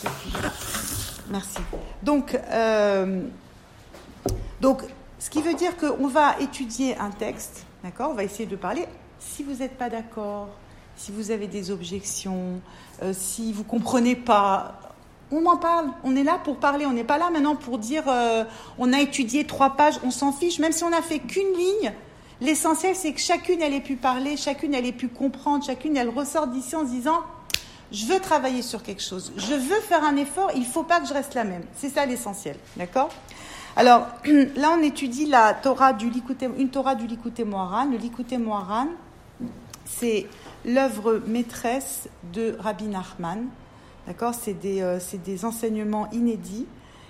ce sujet-là. Merci. Donc, ce qui veut dire qu'on va étudier un texte, d'accord ? On va essayer de parler. Si vous n'êtes pas d'accord, si vous avez des objections, si vous ne comprenez pas, on en parle. On est là pour parler. On n'est pas là maintenant pour dire on a étudié 3 pages, on s'en fiche. Même si on n'a fait qu'une ligne, l'essentiel, c'est que chacune, elle ait pu parler, chacune, elle ait pu comprendre, chacune, elle ressort d'ici en se disant je veux travailler sur quelque chose, je veux faire un effort, il ne faut pas que je reste la même. C'est ça l'essentiel, d'accord ? Alors, là, on étudie la Torah une Torah du Likutei Moharan. Le Likutei Moharan, c'est l'œuvre maîtresse de Rabbi Nachman. D'accord ? C'est des enseignements inédits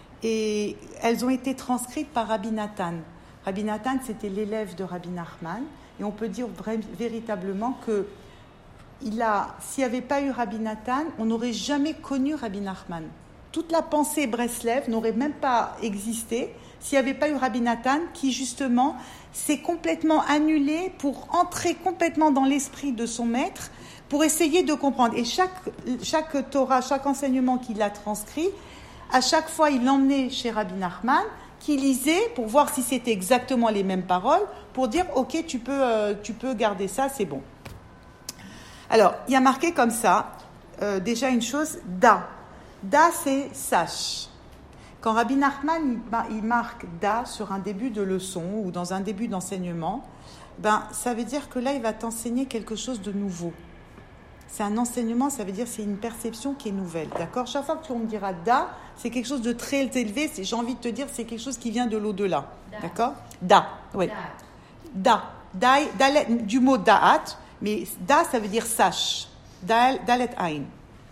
et elles ont été transcrites par Rabbi Nathan. Rabbi Nathan, c'était l'élève de Rabbi Nachman et on peut dire véritablement que s'il n'y avait pas eu Rabbi Nathan, on n'aurait jamais connu Rabbi Nachman. Toute la pensée Breslev n'aurait même pas existé s'il n'y avait pas eu Rabbi Nathan qui, justement, s'est complètement annulé pour entrer complètement dans l'esprit de son maître, pour essayer de comprendre. Et chaque Torah, chaque enseignement qu'il a transcrit, à chaque fois, il l'emmenait chez Rabbi Nachman, qui lisait pour voir si c'était exactement les mêmes paroles, pour dire « Ok, tu peux garder ça, c'est bon ». Alors, il y a marqué comme ça, déjà une chose, « Da ». Da, c'est sache. Quand Rabbi Nachman il marque da sur un début de leçon ou dans un début d'enseignement, ça veut dire que là, il va t'enseigner quelque chose de nouveau. C'est un enseignement, ça veut dire c'est une perception qui est nouvelle. D'accord ? Chaque fois que on me dira da, c'est quelque chose de très élevé. J'ai envie de te dire, c'est quelque chose qui vient de l'au-delà. Da. D'accord ? Da, oui. Da. Du mot da'at, mais da, ça veut dire sache. Dalet ain.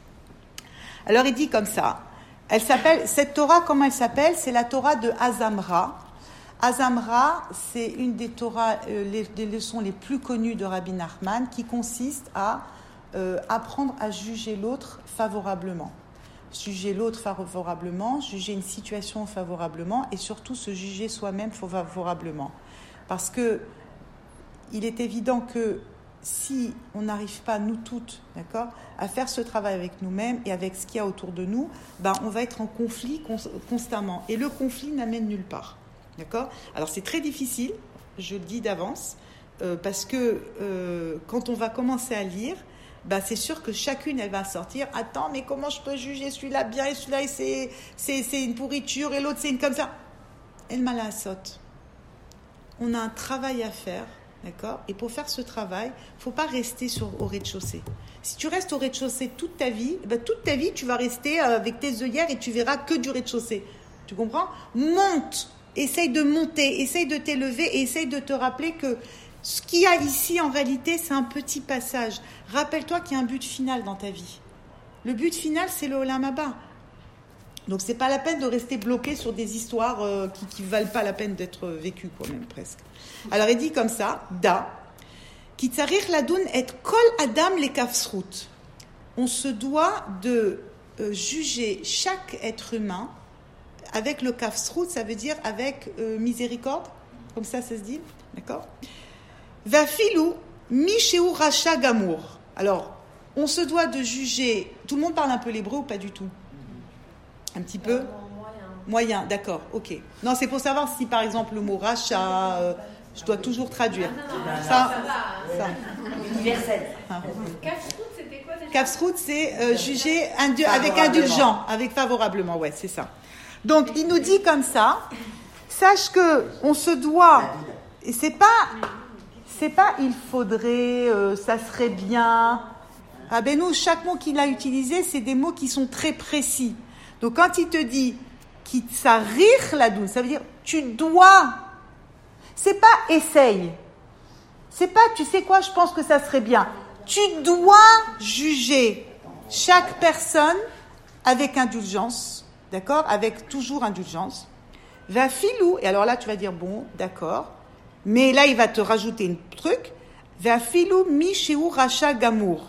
Alors il dit comme ça, cette Torah, comment elle s'appelle ? C'est la Torah de Azamra. Azamra, c'est une des Torahs, des leçons les plus connues de Rabbi Nachman, qui consiste à apprendre à juger l'autre favorablement. Juger l'autre favorablement, juger une situation favorablement et surtout se juger soi-même favorablement. Parce que il est évident que si on n'arrive pas, nous toutes, d'accord, à faire ce travail avec nous-mêmes et avec ce qu'il y a autour de nous, on va être en conflit constamment. Et le conflit n'amène nulle part. D'accord ? Alors, c'est très difficile, je le dis d'avance, parce que quand on va commencer à lire, c'est sûr que chacune, elle va sortir « Attends, mais comment je peux juger celui-là bien et celui-là, c'est une pourriture et l'autre, c'est une comme ça ?» El malasot. On a un travail à faire. D'accord ? Et pour faire ce travail, il ne faut pas rester au rez-de-chaussée. Si tu restes au rez-de-chaussée toute ta vie, tu vas rester avec tes œillères et tu verras que du rez-de-chaussée. Tu comprends ? Monte, essaye de monter, essaye de t'élever et essaye de te rappeler que ce qu'il y a ici, en réalité, c'est un petit passage. Rappelle-toi qu'il y a un but final dans ta vie. Le but final, c'est le Olam Haba. Donc, ce n'est pas la peine de rester bloqué sur des histoires qui ne valent pas la peine d'être vécues, quoi, même presque. Alors, il dit comme ça, da, ki tzarich ladun et kol adam le kafsrut. On se doit de juger chaque être humain avec le kafsrut, ça veut dire avec miséricorde, comme ça se dit, d'accord ? Vafilu mi sheu racha gamour. Alors, on se doit de juger. Tout le monde parle un peu l'hébreu ou pas du tout ? Un petit peu moyen, d'accord, ok. Non, c'est pour savoir si, par exemple, le mot rachat, je dois toujours traduire. Ça. Universel. Kafsrout, c'était quoi déjà ? Kafsrout, c'est juger avec indulgent, avec favorablement, ouais, c'est ça. Donc, il nous dit comme ça, sache que on se doit, et c'est pas il faudrait, ça serait bien. Ah ben nous, chaque mot qu'il a utilisé, c'est des mots qui sont très précis. Donc, quand il te dit qui tsarir ladoun, ça veut dire tu dois. C'est pas essaye. C'est pas tu sais quoi, je pense que ça serait bien. Tu dois juger chaque personne avec indulgence, d'accord ? Avec toujours indulgence. Va filou, et alors là tu vas dire bon, d'accord, mais là il va te rajouter un truc. Va filou mi sheu racha gamour.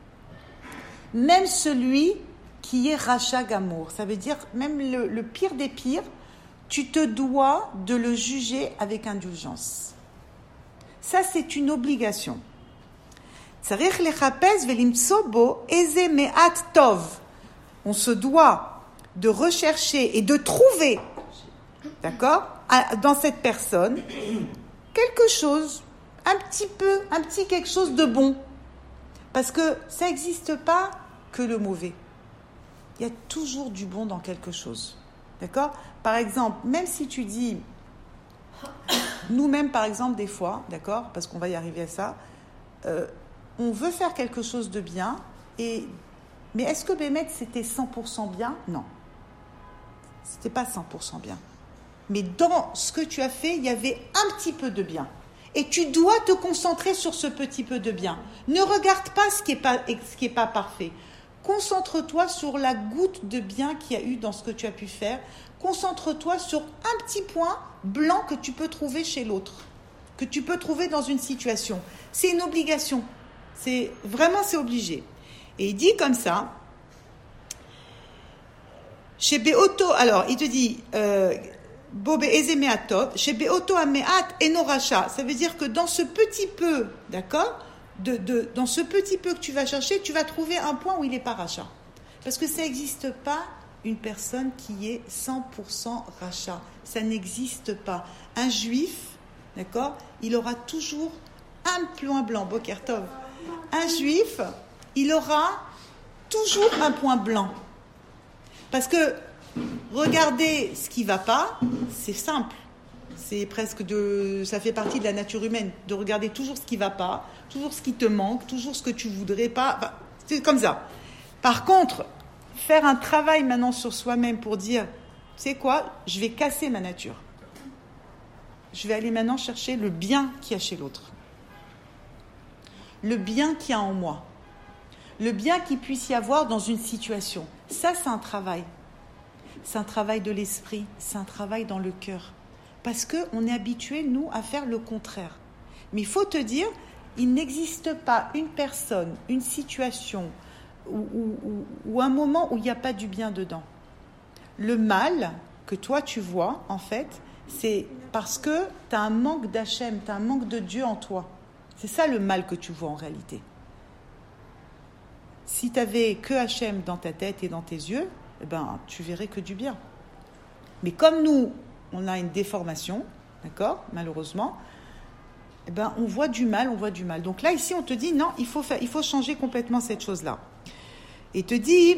Même celui qui est racha gamour, ça veut dire même le pire des pires, tu te dois de le juger avec indulgence. Ça, c'est une obligation. Tzarich lechapes velimtso bo eze me'at tov. on se doit de rechercher et de trouver, d'accord, dans cette personne, quelque chose, un petit quelque chose de bon. Parce que ça n'existe pas que le mauvais. Il y a toujours du bon dans quelque chose. D'accord ? Par exemple, même si tu dis, nous-mêmes par exemple des fois, d'accord, parce qu'on va y arriver à ça, on veut faire quelque chose de bien, mais est-ce que Bémet c'était 100% bien ? Non. C'était pas 100% bien. Mais dans ce que tu as fait, il y avait un petit peu de bien. Et tu dois te concentrer sur ce petit peu de bien. Ne regarde pas ce qui est pas parfait. Concentre-toi sur la goutte de bien qu'il y a eu dans ce que tu as pu faire. Concentre-toi sur un petit point blanc que tu peux trouver chez l'autre, que tu peux trouver dans une situation. C'est une obligation. C'est obligé. Et il dit comme ça, chez Beoto, alors il te dit, Bobe Ezemeatov, chez Beoto Ameat Enoracha, ça veut dire que dans ce petit peu, d'accord, dans ce petit peu que tu vas chercher, tu vas trouver un point où il n'est pas rachat. Parce que ça n'existe pas une personne qui est 100% rachat. Ça n'existe pas. Un juif, d'accord, il aura toujours un point blanc, Boker Tov. Un juif, il aura toujours un point blanc. Parce que regarder ce qui ne va pas, c'est simple. C'est ça fait partie de la nature humaine, de regarder toujours ce qui ne va pas, toujours ce qui te manque, toujours ce que tu ne voudrais pas. Enfin, c'est comme ça. Par contre, faire un travail maintenant sur soi-même pour dire, tu sais quoi, je vais casser ma nature. Je vais aller maintenant chercher le bien qu'il y a chez l'autre. Le bien qu'il y a en moi. Le bien qu'il puisse y avoir dans une situation. Ça, c'est un travail. C'est un travail de l'esprit. C'est un travail dans le cœur. Parce qu'on est habitué, nous, à faire le contraire. Mais il faut te dire, il n'existe pas une personne, une situation ou un moment où il n'y a pas du bien dedans. Le mal que toi, tu vois, en fait, c'est parce que tu as un manque d'Hachem, tu as un manque de Dieu en toi. C'est ça le mal que tu vois en réalité. Si tu n'avais que Hachem dans ta tête et dans tes yeux, eh ben, tu verrais que du bien. Mais comme nous, on a une déformation, d'accord, malheureusement, eh ben, on voit du mal. Donc là, ici, on te dit, non, il faut changer complètement cette chose-là. Et te dit,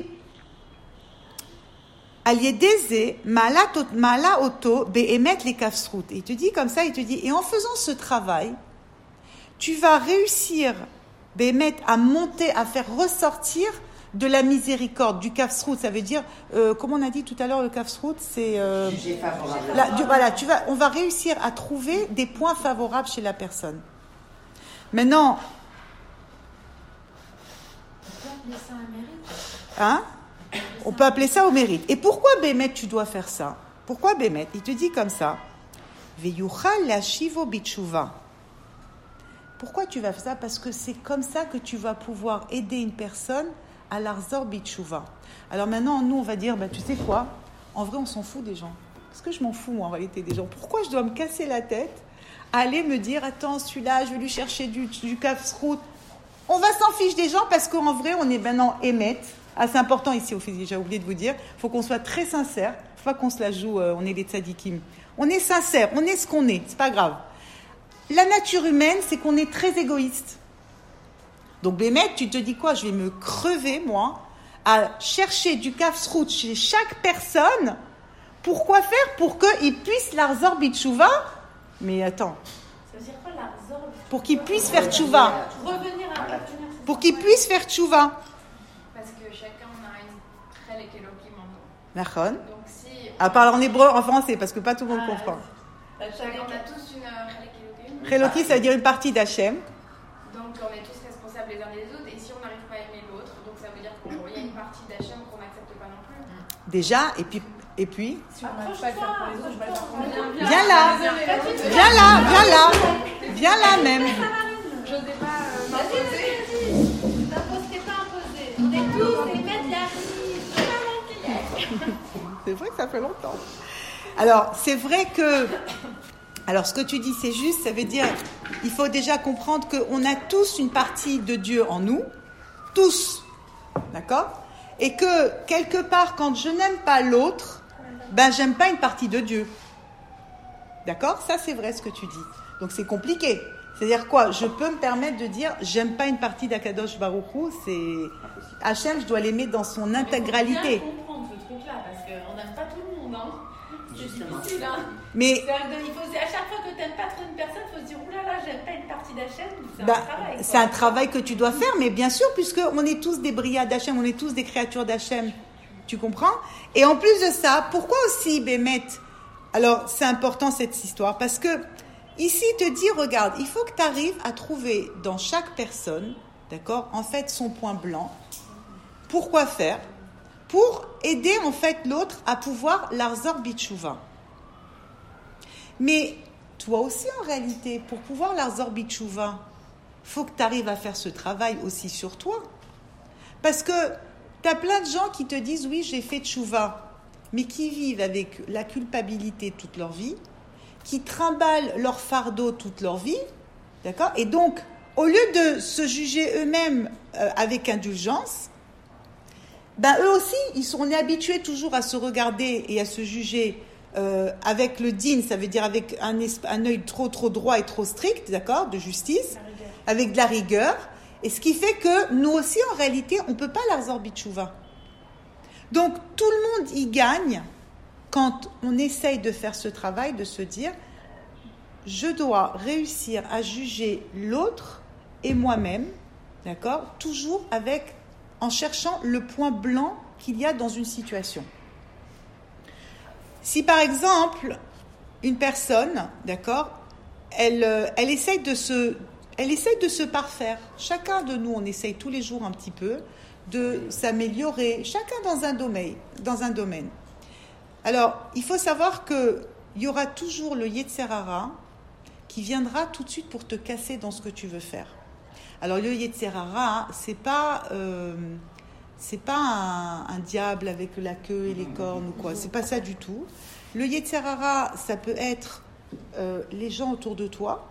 Aliedeze, mala auto, behemet les kafsrout. Et il te dit comme ça, il te dit, et en faisant ce travail, tu vas réussir, behemet, à monter, à faire ressortir de la miséricorde, du kafsrout. Ça veut dire, comme on a dit tout à l'heure, le kafsrout, c'est... on va réussir à trouver des points favorables chez la personne. Maintenant... Hein? On peut appeler ça au mérite. Et pourquoi, Bémet, tu dois faire ça? Pourquoi, Bémet? Il te dit comme ça. Veyuchal lashivo bitshuva. Pourquoi tu vas faire ça? Parce que c'est comme ça que tu vas pouvoir aider une personne à l'arzor bitshuva. Alors maintenant, nous, on va dire, tu sais quoi? En vrai, on s'en fout des gens. Parce que je m'en fous, moi, en réalité, des gens. Pourquoi je dois me casser la tête à aller me dire, attends, celui-là, je vais lui chercher du kafsrout. On va s'en fiche des gens parce qu'en vrai, on est maintenant émette. Ah, c'est important ici au physique, j'ai oublié de vous dire. Il faut qu'on soit très sincère. Il ne faut pas qu'on se la joue, on est les tzadikim. On est sincère, on est ce qu'on est, c'est pas grave. La nature humaine, c'est qu'on est très égoïste. Donc, Bémet, tu te dis quoi? Je vais me crever, moi, à chercher du kafsrout chez chaque personne. Pourquoi faire? Pour qu'ils puissent l'arzor bitshuva. Mais attends. Ça veut dire quoi l'arzor? Pour qu'ils puissent faire tchouva. Revenir à la Pour qu'ils puissent faire tchouva. Parce que chacun a une chelek Elohim en nous. Nachon. Donc si... À part en hébreu, en français, parce que pas tout le monde comprend. On a tous une chelek Elohim. Cheloki, ça veut dire une partie d'Hachem. Donc on est tous responsables les uns des autres. Et si on n'arrive pas à aimer l'autre, donc ça veut dire qu'il y a une partie d'Hachem qu'on n'accepte pas non plus. Déjà, et puis Si on n'arrive pas à le faire pour les autres, je vais le faire pour moi. Viens là même. Je n'osais pas m'imposer. T'es pas imposé. On est tous des maîtres d'arrive. C'est vrai que ça fait longtemps. Alors, c'est vrai que... Alors, ce que tu dis, c'est juste, ça veut dire, il faut déjà comprendre qu'on a tous une partie de Dieu en nous, tous, d'accord? Et que, quelque part, quand je n'aime pas l'autre, ben, j'aime pas une partie de Dieu. D'accord? Ça, c'est vrai ce que tu dis. Donc, c'est compliqué. C'est-à-dire quoi? Je peux me permettre de dire, j'aime pas une partie d'Akadosh Baruch Hu, c'est... Hachem, je dois l'aimer dans son intégralité. Il faut bien comprendre ce truc-là, parce qu'on n'aime pas tout le monde, hein. C'est difficile, hein. Mais... Il faut, à chaque fois que tu n'aimes pas trop une personne, il faut se dire, oulala, j'aime pas une partie d'Hachem. C'est un travail. Quoi. C'est un travail que tu dois faire, mais bien sûr, puisqu'on est tous des briyas d'Hachem, on est tous des créatures d'Hachem. Tu comprends? Et en plus de ça, pourquoi aussi, Bémet? Alors, c'est important cette histoire, parce que ici, il te dit, regarde, il faut que tu arrives à trouver dans chaque personne, d'accord, en fait, son point blanc. Pourquoi faire? Pour aider, en fait, l'autre à pouvoir l'arzor bitchouva. Mais toi aussi, en réalité, pour pouvoir l'arzor bitchouva, il faut que tu arrives à faire ce travail aussi sur toi. Parce que tu as plein de gens qui te disent, oui, j'ai fait tchouva, mais qui vivent avec la culpabilité toute leur vie, qui trimballent leur fardeau toute leur vie, d'accord? Et donc, au lieu de se juger eux-mêmes avec indulgence, ben eux aussi, on est habitués toujours à se regarder et à se juger avec le din, ça veut dire avec un œil trop droit et trop strict, d'accord, de justice, avec de la rigueur, et ce qui fait que nous aussi, en réalité, on ne peut pas l'arzor bitchouva. Donc, tout le monde y gagne quand on essaye de faire ce travail, de se dire, je dois réussir à juger l'autre et moi-même, d'accord, toujours en cherchant le point blanc qu'il y a dans une situation. Si par exemple, une personne, d'accord, elle essaye de se parfaire. Chacun de nous, on essaye tous les jours un petit peu de s'améliorer, chacun dans un domaine. Alors, il faut savoir qu'il y aura toujours le Yetzer Hara qui viendra tout de suite pour te casser dans ce que tu veux faire. Alors, le Yetzer Hara, c'est pas un diable avec la queue et les cornes ou quoi. C'est pas ça du tout. Le Yetzer Hara, ça peut être les gens autour de toi.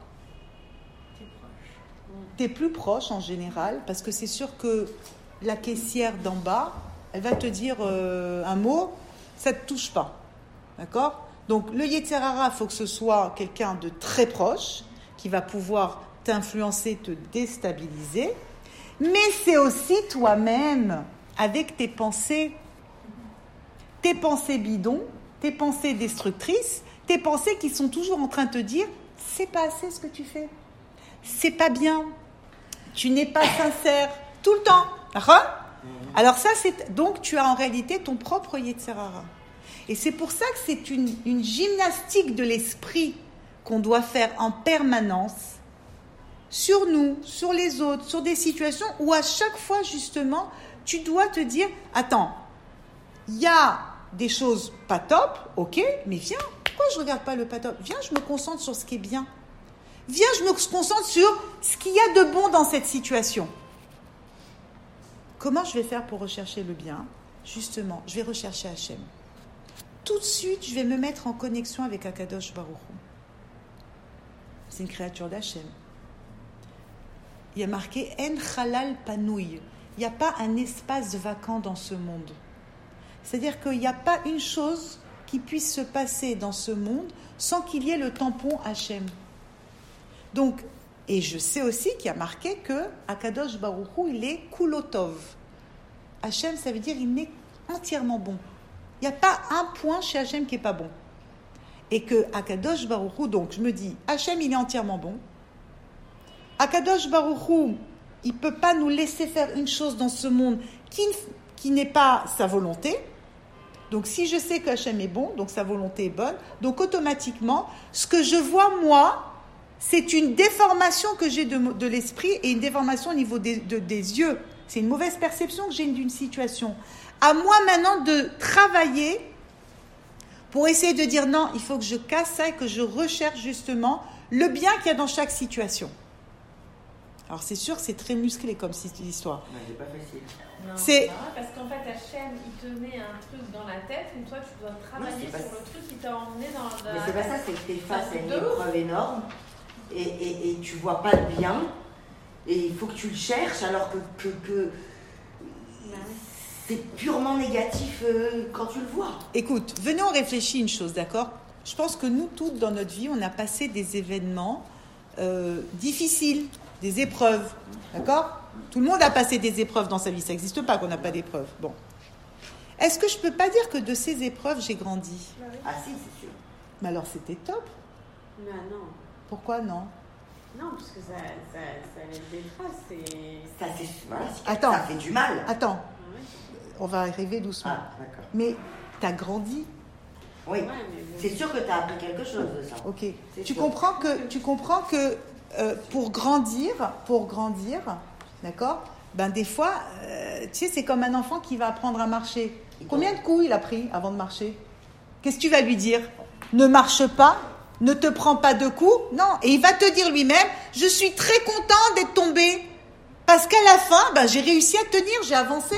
T'es plus proche en général, parce que c'est sûr que la caissière d'en bas, elle va te dire un mot, ça ne te touche pas. D'accord? Donc, le Yetzer Hara, il faut que ce soit quelqu'un de très proche, qui va pouvoir t'influencer, te déstabiliser. Mais c'est aussi toi-même, avec tes pensées bidons, tes pensées destructrices, tes pensées qui sont toujours en train de te dire, c'est pas assez ce que tu fais. C'est pas bien. Tu n'es pas sincère. Tout le temps. Alors ça, donc tu as en réalité ton propre Yetzer Hara. Et c'est pour ça que c'est une gymnastique de l'esprit qu'on doit faire en permanence sur nous, sur les autres, sur des situations où à chaque fois, justement, tu dois te dire, attends, il y a des choses pas top, ok, mais viens, pourquoi je ne regarde pas le pas top? Viens, je me concentre sur ce qui est bien. Viens, je me concentre sur ce qu'il y a de bon dans cette situation. Comment je vais faire pour rechercher le bien? Justement, je vais rechercher Hachem. Tout de suite, je vais me mettre en connexion avec Akadosh Baruch Hu. C'est une créature d'Hachem. Il y a marqué « En Chalal Panouille ». Il n'y a pas un espace vacant dans ce monde. C'est-à-dire qu'il n'y a pas une chose qui puisse se passer dans ce monde sans qu'il y ait le tampon Hachem. Donc, et je sais aussi qu'il y a marqué que Akadosh Baruch Hu, il est Kulotov. Hachem, ça veut dire il est entièrement bon. Il n'y a pas un point chez Hachem qui n'est pas bon. Et que Akadosh Baruch Hu, donc je me dis, Hachem, il est entièrement bon. Akadosh Baruch Hu, il ne peut pas nous laisser faire une chose dans ce monde qui n'est pas sa volonté. Donc si je sais que Hachem est bon, donc sa volonté est bonne, donc automatiquement, ce que je vois moi, c'est une déformation que j'ai de l'esprit et une déformation au niveau des yeux. C'est une mauvaise perception que j'ai d'une situation. À moi maintenant de travailler pour essayer de dire non, il faut que je casse ça et que je recherche justement le bien qu'il y a dans chaque situation. Alors c'est sûr, c'est très musclé comme histoire. Non, c'est pas facile. Non, c'est parce qu'en fait, Hachem, il te met un truc dans la tête, mais toi, tu dois travailler sur le truc qui t'a emmené dans la... Mais c'est pas ça, c'est que t'es face à une épreuve énorme et tu vois pas le bien et il faut que tu le cherches alors que c'est purement négatif quand tu le vois. Écoute, venez, on réfléchit une chose, d'accord ? Je pense que nous, toutes, dans notre vie, on a passé des événements difficiles, des épreuves, d'accord ? Tout le monde a passé des épreuves dans sa vie, ça n'existe pas qu'on n'a pas d'épreuves. Bon. Est-ce que je peux pas dire que de ces épreuves, j'ai grandi ? Ah si, c'est sûr. Mais alors, c'était top. Mais non. Pourquoi non ? Non, parce que ça laisse des traces et... Ça, c'est, voilà, Attends. Ça fait du mal. Attends, on va arriver doucement. Ah, d'accord. Mais t'as grandi. Oui, Ouais, mais c'est sûr que tu as appris quelque chose de ça. Ok. C'est Tu sûr. comprends que pour grandir, d'accord ? Ben des fois, tu sais, c'est comme un enfant qui va apprendre à marcher. Combien de coups il a pris avant de marcher ? Qu'est-ce que tu vas lui dire ? Ne marche pas, ne te prends pas de coups. Non, et il va te dire lui-même, je suis très content d'être tombé. Parce qu'à la fin, ben, j'ai réussi à tenir, j'ai avancé.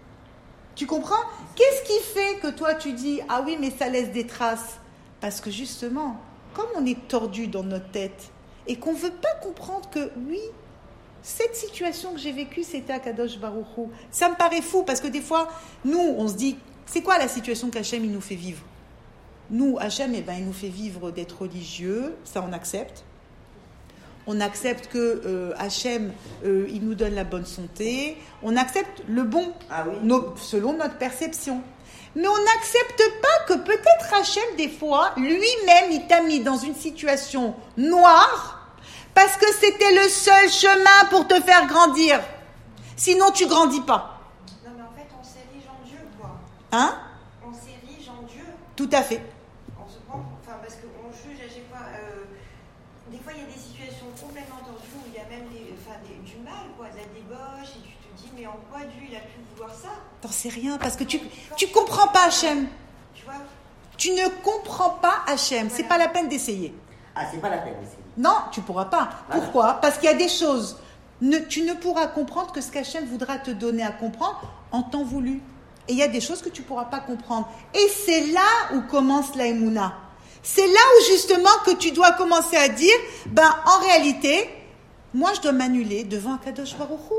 Tu comprends ? Qu'est-ce qui fait que toi tu dis, ah oui, mais ça laisse des traces ? Parce que justement, comme on est tordu dans notre tête et qu'on ne veut pas comprendre que oui, cette situation que j'ai vécue, c'était à Kadosh Baruch Hu. Ça me paraît fou parce que des fois, nous, on se dit, c'est quoi la situation qu'Hachem, il nous fait vivre ? Nous, Hachem, il nous fait vivre d'être religieux, ça on accepte. On accepte que Hachem, il nous donne la bonne santé. On accepte le bon, selon notre perception. Mais on n'accepte pas que peut-être Hachem, des fois, lui-même, il t'a mis dans une situation noire parce que c'était le seul chemin pour te faire grandir. Sinon, tu grandis pas. Non, mais en fait, on s'érige en Dieu, quoi. Hein ? On s'érige en Dieu. Tout à fait. On se prend, enfin, parce qu'on juge à chaque fois. Des fois, il y a des situations complètement tordues où il y a même du mal, quoi, de la débauche, et tu te dis, mais en quoi Dieu, il a pu vouloir ça ? T'en sais rien, parce que tu comprends pas Hachem. Tu vois ? Tu ne comprends pas Hachem. C'est pas la peine d'essayer. Ah, c'est pas la peine d'essayer. Non, tu pourras pas. Voilà. Pourquoi ? Parce qu'il y a des choses. Tu ne pourras comprendre que ce qu'Hachem voudra te donner à comprendre en temps voulu. Et il y a des choses que tu ne pourras pas comprendre. Et c'est là où commence la Emouna. C'est là où justement que tu dois commencer à dire, en réalité, moi je dois m'annuler devant Akadosh Baruch Hu.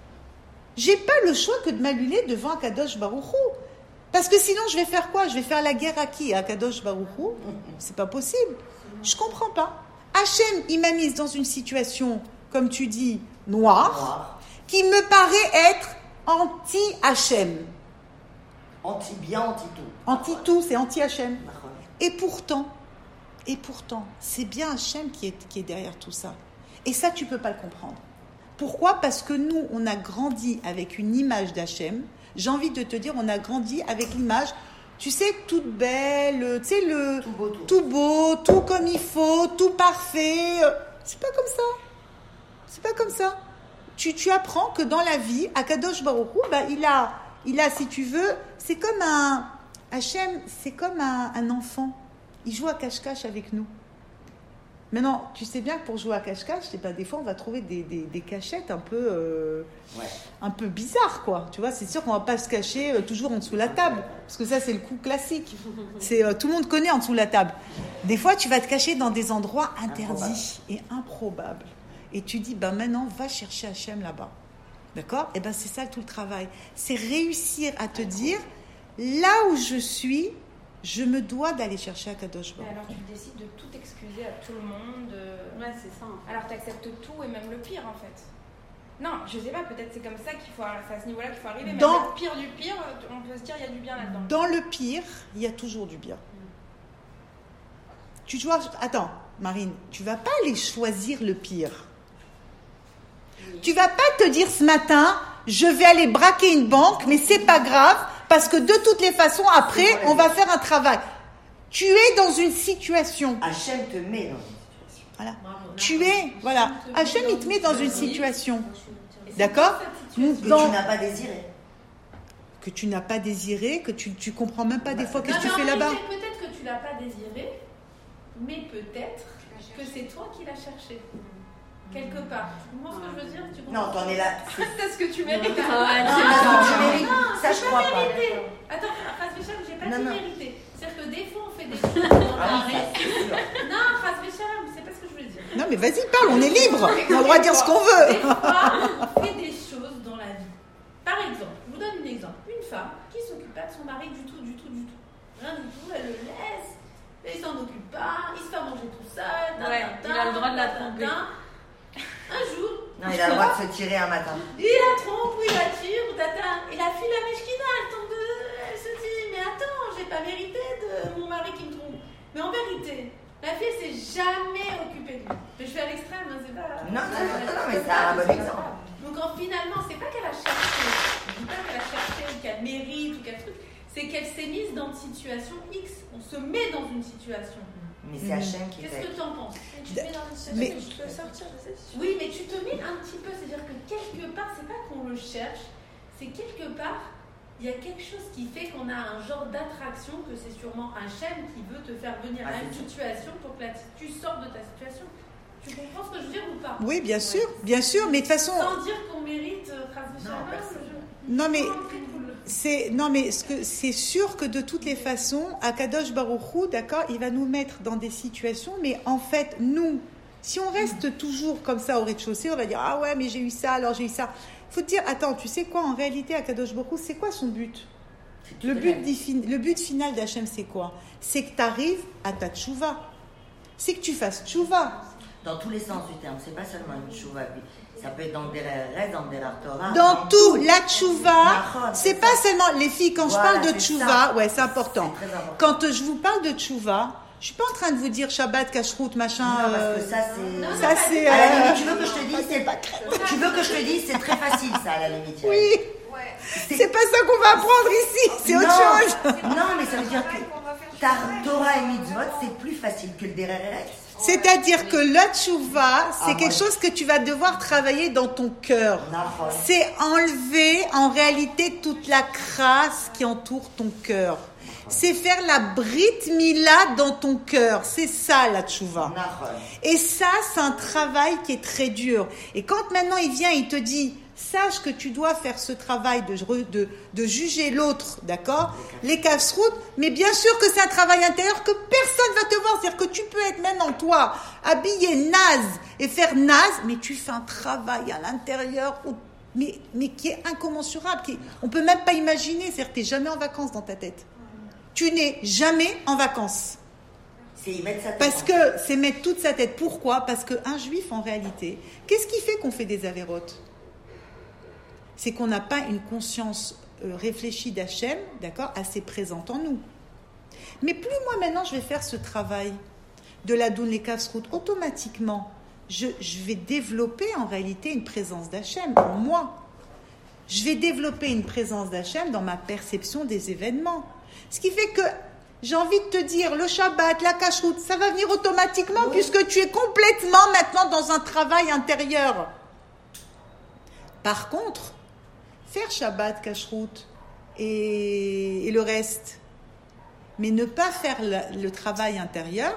J'ai pas le choix que de m'annuler devant Akadosh Baruch Hu. Parce que sinon je vais faire quoi ? Je vais faire la guerre à qui ? À Akadosh Baruch Hu ? C'est pas possible. Je comprends pas. Hachem, il m'a mise dans une situation, comme tu dis, noire, qui me paraît être anti-Hachem. Anti-bien, anti-tout. Anti-tout, c'est anti-Hachem. Et pourtant, c'est bien Hachem qui est derrière tout ça. Et ça, tu peux pas le comprendre. Pourquoi ? Parce que nous, on a grandi avec une image d'Hachem. J'ai envie de te dire, on a grandi avec l'image, tu sais, toute belle, tu sais, tout beau, tout comme il faut, tout parfait. C'est pas comme ça. C'est pas comme ça. Tu apprends que dans la vie, Akadosh Baruch Hu, il a, si tu veux, c'est comme Hachem, c'est comme un enfant. Il joue à cache-cache avec nous. Maintenant, tu sais bien que pour jouer à cache-cache, des fois, on va trouver des cachettes un peu bizarres, quoi. Tu vois, c'est sûr qu'on va pas se cacher toujours en dessous de la table. Parce que ça, c'est le coup classique. Tout le monde connaît en dessous de la table. Des fois, tu vas te cacher dans des endroits interdits et improbables. Et tu dis, maintenant, va chercher Hachem là-bas. D'accord ? Et c'est ça tout le travail. C'est réussir à te dire, là où je suis, je me dois d'aller chercher Akadosh Baruch Hu. Alors tu décides de tout excuser à tout le monde. Ouais, c'est ça. En fait. Alors tu acceptes tout et même le pire en fait. Non, je sais pas, peut-être c'est comme ça c'est à ce niveau-là qu'il faut arriver. Mais le pire du pire, on peut se dire il y a du bien là-dedans. Dans le pire, il y a toujours du bien. Tu vois, attends, Marine, tu vas pas aller choisir le pire. Tu vas pas te dire ce matin, je vais aller braquer une banque, mais c'est pas grave. Parce que de toutes les façons, après, on va faire un travail. Tu es dans une situation. Hachem te met dans une situation. Voilà. Hachem, il te met dans une situation. D'accord ? Que tu n'as pas désiré. Que tu n'as pas désiré, que tu comprends même pas des fois qu'est-ce que tu fais là-bas. Peut-être que tu l'as pas désiré, mais peut-être que c'est toi qui l'as cherché. Quelque part. Tu comprends ce que je veux dire ? Non, t'en es là. C'est ce que tu mérites. Ça, je crois pas. Attends, Chas V'Shalom, j'ai pas dit mériter. C'est-à-dire que des fois, on fait des choses dans la Non, Chas V'Shalom, c'est pas ce que je veux dire. Non, mais vas-y, parle, on est libre. On a le droit de dire ce qu'on veut. Des fois, on fait des choses dans la vie. Par exemple, je vous donne un exemple. Une femme se tirer un matin. Il la trompe ou il la tire ou tata. Et la fille, la Meshkina, elle se dit, mais attends, j'ai pas mérité de mon mari qui me trompe. Mais en vérité, la fille s'est jamais occupée de lui. Mais je suis à l'extrême, hein, c'est pas... Non, mais c'est un bon exemple. Donc finalement, c'est pas qu'elle a cherché, je dis pas qu'elle a cherché ou qu'elle mérite ou qu'elle truc, c'est qu'elle s'est mise dans une situation X. On se met dans une situation. Mais c'est Hachem qui fait. Qu'est-ce que tu en penses? Tu te mets dans une situation où tu peux sortir de cette situation. Oui, mais tu te mets un petit peu, c'est-à-dire que quelque part, c'est pas qu'on le cherche, c'est quelque part, il y a quelque chose qui fait qu'on a un genre d'attraction, que c'est sûrement Hachem qui veut te faire venir à une situation pour que tu sortes de ta situation. Tu comprends ce que je veux dire ou pas? Oui, bien sûr, mais de toute façon... Sans dire qu'on mérite c'est sûr que de toutes les façons, Akadosh Baruch Hu, d'accord, il va nous mettre dans des situations, mais en fait, nous, si on reste toujours comme ça au rez-de-chaussée, on va dire, ah ouais, mais j'ai eu ça, alors j'ai eu ça. Il faut te dire, attends, tu sais quoi, en réalité, Akadosh Baruch Hu, c'est quoi son but? Le but final d'Hachem, c'est quoi? C'est que tu arrives à ta tchouva. C'est que tu fasses tchouva. Dans tous les sens du terme, c'est pas seulement une tchouva. Ça peut être dans des rêves, dans des Torah. Dans tout, la tchouva, c'est pas seulement les filles. Quand je parle de tchouva, ouais, c'est important. C'est très important. Quand je vous parle de tchouva, je suis pas en train de vous dire Shabbat, Kashrut, machin. Non, parce que ça c'est. Ça c'est. À la limite, tu veux que je te dise, c'est pas. Tu veux que je te dise, c'est très facile, ça à la limite. Oui. C'est pas ça qu'on va apprendre ici. C'est autre chose. Non, mais ça veut dire que ta Torah et mitzvot, c'est plus facile que le dereret. C'est-à-dire que la tchouva, c'est quelque chose que tu vas devoir travailler dans ton cœur. C'est enlever en réalité toute la crasse qui entoure ton cœur. C'est faire la brit mila dans ton cœur. C'est ça la tchouva. Et ça, c'est un travail qui est très dur. Et quand maintenant il vient, il te dit, sache que tu dois faire ce travail de juger l'autre, d'accord? Les kasrout, mais bien sûr que c'est un travail intérieur que personne va te voir. C'est-à-dire que tu peux être maintenant, toi, habillé naze et faire naze, mais tu fais un travail à l'intérieur mais qui est incommensurable. On ne peut même pas imaginer. C'est-à-dire que tu n'es jamais en vacances dans ta tête. Tu n'es jamais en vacances. C'est y mettre sa tête. Parce que c'est mettre toute sa tête. Pourquoi? Parce qu'un juif, en réalité, qu'est-ce qui fait qu'on fait des avérotes? C'est qu'on n'a pas une conscience réfléchie d'Hachem, d'accord, assez présente en nous. Mais plus moi maintenant je vais faire ce travail de la Doun les Kasrout, automatiquement, je vais développer en réalité une présence d'Hachem en moi. Je vais développer une présence d'Hachem dans ma perception des événements. Ce qui fait que j'ai envie de te dire, le Shabbat, la Kashrut, ça va venir automatiquement puisque tu es complètement maintenant dans un travail intérieur. Par contre, faire Shabbat, Kashrut et le reste, mais ne pas faire le travail intérieur,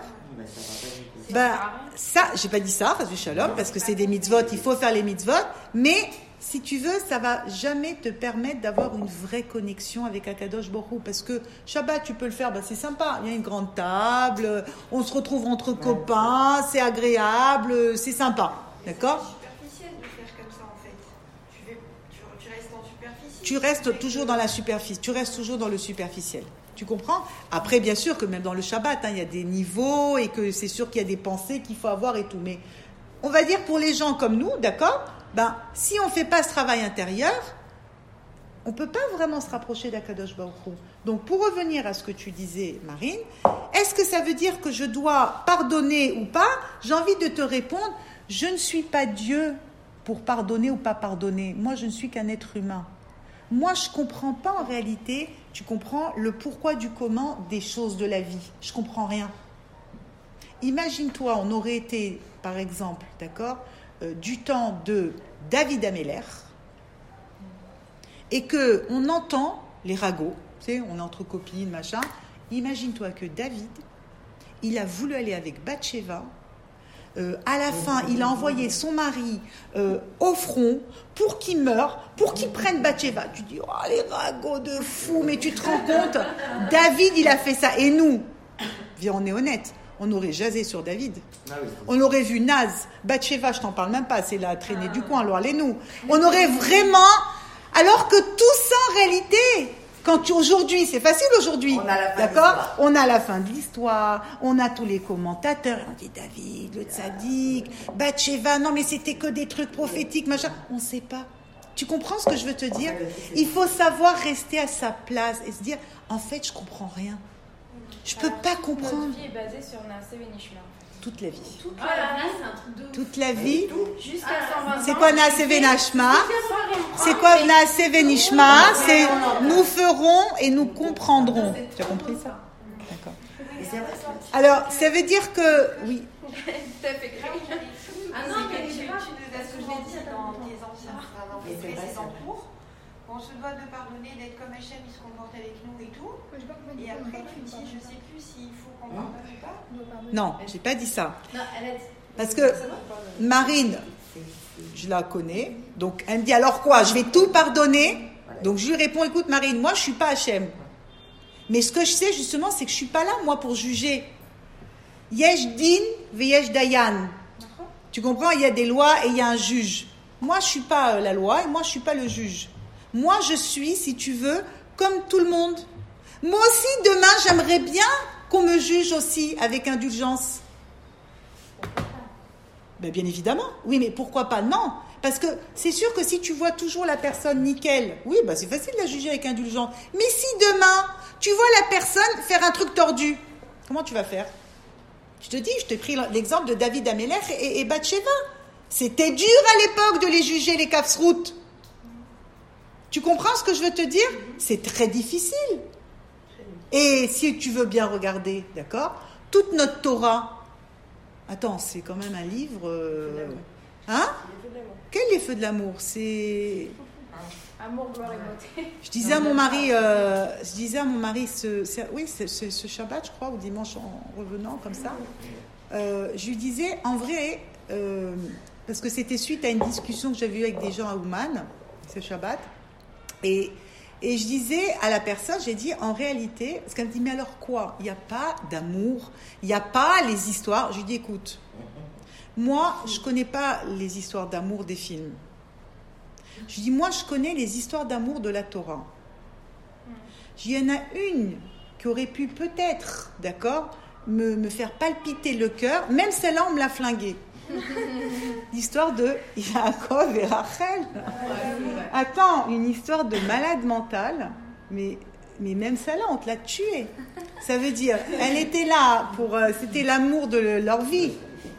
ça, j'ai pas dit ça, parce que c'est des mitzvot, il faut faire les mitzvot, mais si tu veux, ça va jamais te permettre d'avoir une vraie connexion avec Akadosh Baruch Hu, parce que Shabbat, tu peux le faire, c'est sympa, il y a une grande table, on se retrouve entre copains, c'est agréable, c'est sympa, d'accord? Tu restes toujours dans la superficie, tu restes toujours dans le superficiel. Tu comprends? Après, bien sûr que même dans le Shabbat, il y a des niveaux et que c'est sûr qu'il y a des pensées qu'il faut avoir et tout. Mais on va dire pour les gens comme nous, d'accord? Si on ne fait pas ce travail intérieur, on ne peut pas vraiment se rapprocher d'Akadosh Baruch Hu. Donc, pour revenir à ce que tu disais, Marine, est-ce que ça veut dire que je dois pardonner ou pas? J'ai envie de te répondre, je ne suis pas Dieu pour pardonner ou pas pardonner. Moi, je ne suis qu'un être humain. Moi, je ne comprends pas en réalité, tu comprends le pourquoi du comment des choses de la vie. Je ne comprends rien. Imagine-toi, on aurait été, par exemple, d'accord, du temps de David Améler, et qu'on entend les ragots, tu sais, on est entre copines, machin. Imagine-toi que David, il a voulu aller avec Bathsheba. À la fin, il a envoyé son mari au front pour qu'il meure, pour qu'il prenne Bathsheba. Tu dis, oh, les ragots de fou, mais tu te rends compte? David, il a fait ça. Et nous, viens, on est honnête, on aurait jasé sur David. On aurait vu Naz, Bathsheba, je t'en parle même pas, c'est la traînée du coin, alors allez-nous. On aurait vraiment... Alors que tout ça, en réalité, Aujourd'hui, c'est facile aujourd'hui, On a la fin de d'accord? l'histoire. On a la fin de l'histoire, on a tous les commentateurs, on dit David, le tzaddik, Bathsheba, non mais c'était que des trucs prophétiques, machin. On ne sait pas. Tu comprends ce que je veux te dire? Il faut savoir rester à sa place et se dire, en fait, je comprends rien. Je peux pas comprendre. Notre vie est basée sur Naaseh Venishma. Toute la vie. Toute la vie, c'est un truc de ouf. Toute la vie. Jusqu'à 120 ans. C'est quoi Naaseh Venishma? C'est quoi Naaseh Venishma? C'est nous ferons et nous comprendrons. Tu as compris ça? D'accord. Et c'est vrai, Alors, ça veut dire que, oui, Tout à fait. Ah non, mais Tu je sais pas. as souvent dit dans tes anciens, dans Et tes c'est vrai, précédents c'est cours, on se doit de pardonner, d'être comme Hachem, il se comporte avec nous et tout. Et après, tu dis, je sais plus s'il faut qu'on pardonne ou pas. non, j'ai pas dit ça. Non, elle a dit. Parce que Marine, je la connais, donc elle me dit alors quoi? Je vais tout pardonner. Donc je lui réponds, écoute Marine, moi je suis pas Hachem. Mais ce que je sais justement, c'est que je suis pas là moi pour juger. Yesh din veyesh dayan. Tu comprends? Il y a des lois et il y a un juge. Moi je suis pas la loi et moi je suis pas le juge. Moi je suis, si tu veux, comme tout le monde. Moi aussi demain j'aimerais bien qu'on me juge aussi avec indulgence. Ben, bien évidemment, oui, mais pourquoi pas? Non, parce que c'est sûr que si tu vois toujours la personne nickel, oui, ben c'est facile de la juger avec indulgence. Mais si demain, tu vois la personne faire un truc tordu, comment tu vas faire? Je te dis, je t'ai pris l'exemple de David Amelech et Bathsheba. C'était dur à l'époque de les juger, les kafsrout. Tu comprends ce que je veux te dire? C'est très difficile. Et si tu veux bien regarder, d'accord? Toute notre Torah, attends, c'est quand même un livre. Hein? Quel est les feux de l'amour? C'est. Amour, gloire et beauté. Je disais à mon mari, ce Shabbat, je crois, ou dimanche en revenant comme ça, je lui disais, en vrai, parce que c'était suite à une discussion que j'avais eue avec des gens à Ouman, ce Shabbat, et je disais à la personne, j'ai dit, en réalité, parce qu'elle me dit, mais alors quoi? Il n'y a pas d'amour, il n'y a pas les histoires. Je lui dis, écoute, moi, je ne connais pas les histoires d'amour des films. Je lui dis, moi, je connais les histoires d'amour de la Torah. Je dis, il y en a une qui aurait pu peut-être, d'accord, me faire palpiter le cœur, même celle-là, on me l'a flinguée. L'histoire de Yaakov et Rachel. Attends, une histoire de malade mental, mais même celle-là, on te l'a tuée. Ça veut dire, elle était là pour, c'était l'amour de leur vie.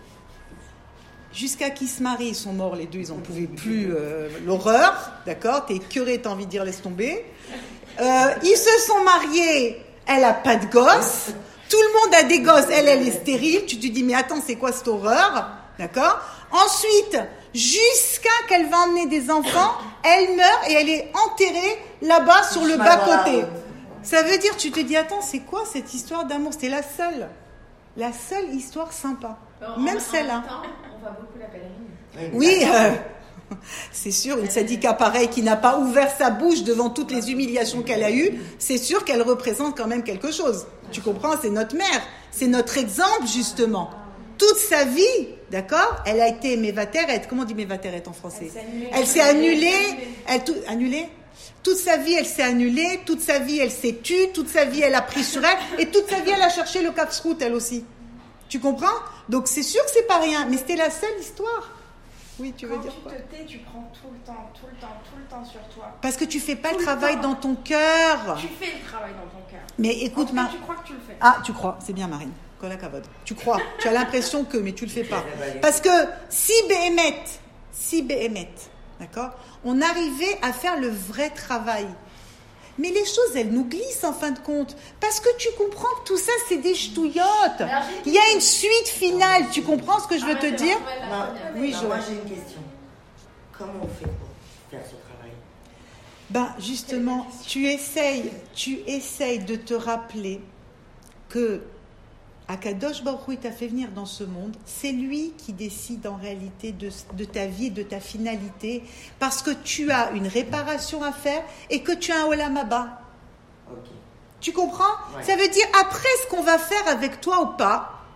Jusqu'à qu'ils se marient, ils sont morts les deux, ils n'en pouvaient plus, l'horreur, d'accord? T'es écœuré, t'as envie de dire laisse tomber. Ils se sont mariés, elle a pas de gosse, tout le monde a des gosses, elle est stérile. Tu te dis mais attends, c'est quoi cette horreur? D'accord? Ensuite, jusqu'à qu'elle va emmener des enfants, elle meurt et elle est enterrée là-bas sur le bas-côté. Ça veut dire, tu te dis, attends, c'est quoi cette histoire d'amour? C'est la seule histoire sympa. Même celle-là. On va beaucoup la pèlerine. Oui, c'est sûr, une tzadika pareille qui n'a pas ouvert sa bouche devant toutes les humiliations qu'elle a eues, c'est sûr qu'elle représente quand même quelque chose. Tu comprends? C'est notre mère, c'est notre exemple justement. Toute sa vie, d'accord? Elle a été mévateret. Comment on dit mévateret en français? Elle s'est annulée. Annulée? Toute sa vie, elle s'est annulée. Toute sa vie, elle s'est tue. Toute sa vie, elle a pris sur elle. Et toute sa vie, elle a cherché le kafsrout, elle aussi. Tu comprends? Donc c'est sûr que c'est pas rien. Mais c'était la seule histoire. Oui, tu veux dire quoi? Quand tu te tais, tu prends tout le temps sur toi. Parce que tu fais pas le travail dans ton cœur. Tu fais le travail dans ton cœur. Mais écoute, en fait, tu crois que tu le fais. Ah, tu crois, c'est bien Marine. Tu crois, tu as l'impression que, mais tu le fais pas. Parce que si Béhémet, d'accord, on arrivait à faire le vrai travail. Mais les choses, elles nous glissent en fin de compte. Parce que tu comprends que tout ça, c'est des ch'touillottes. Il y a une suite finale. Tu comprends ce que je veux te dire? Oui, moi j'ai une question. Comment on fait pour faire ce travail? Ben, justement, tu essayes de te rappeler que Akadosh Baruch Hu t'a fait venir dans ce monde, c'est lui qui décide en réalité de ta vie, de ta finalité, parce que tu as une réparation à faire et que tu as un olam haba. Okay. Tu comprends? Ouais. Ça veut dire après ce qu'on va faire avec toi ou pas,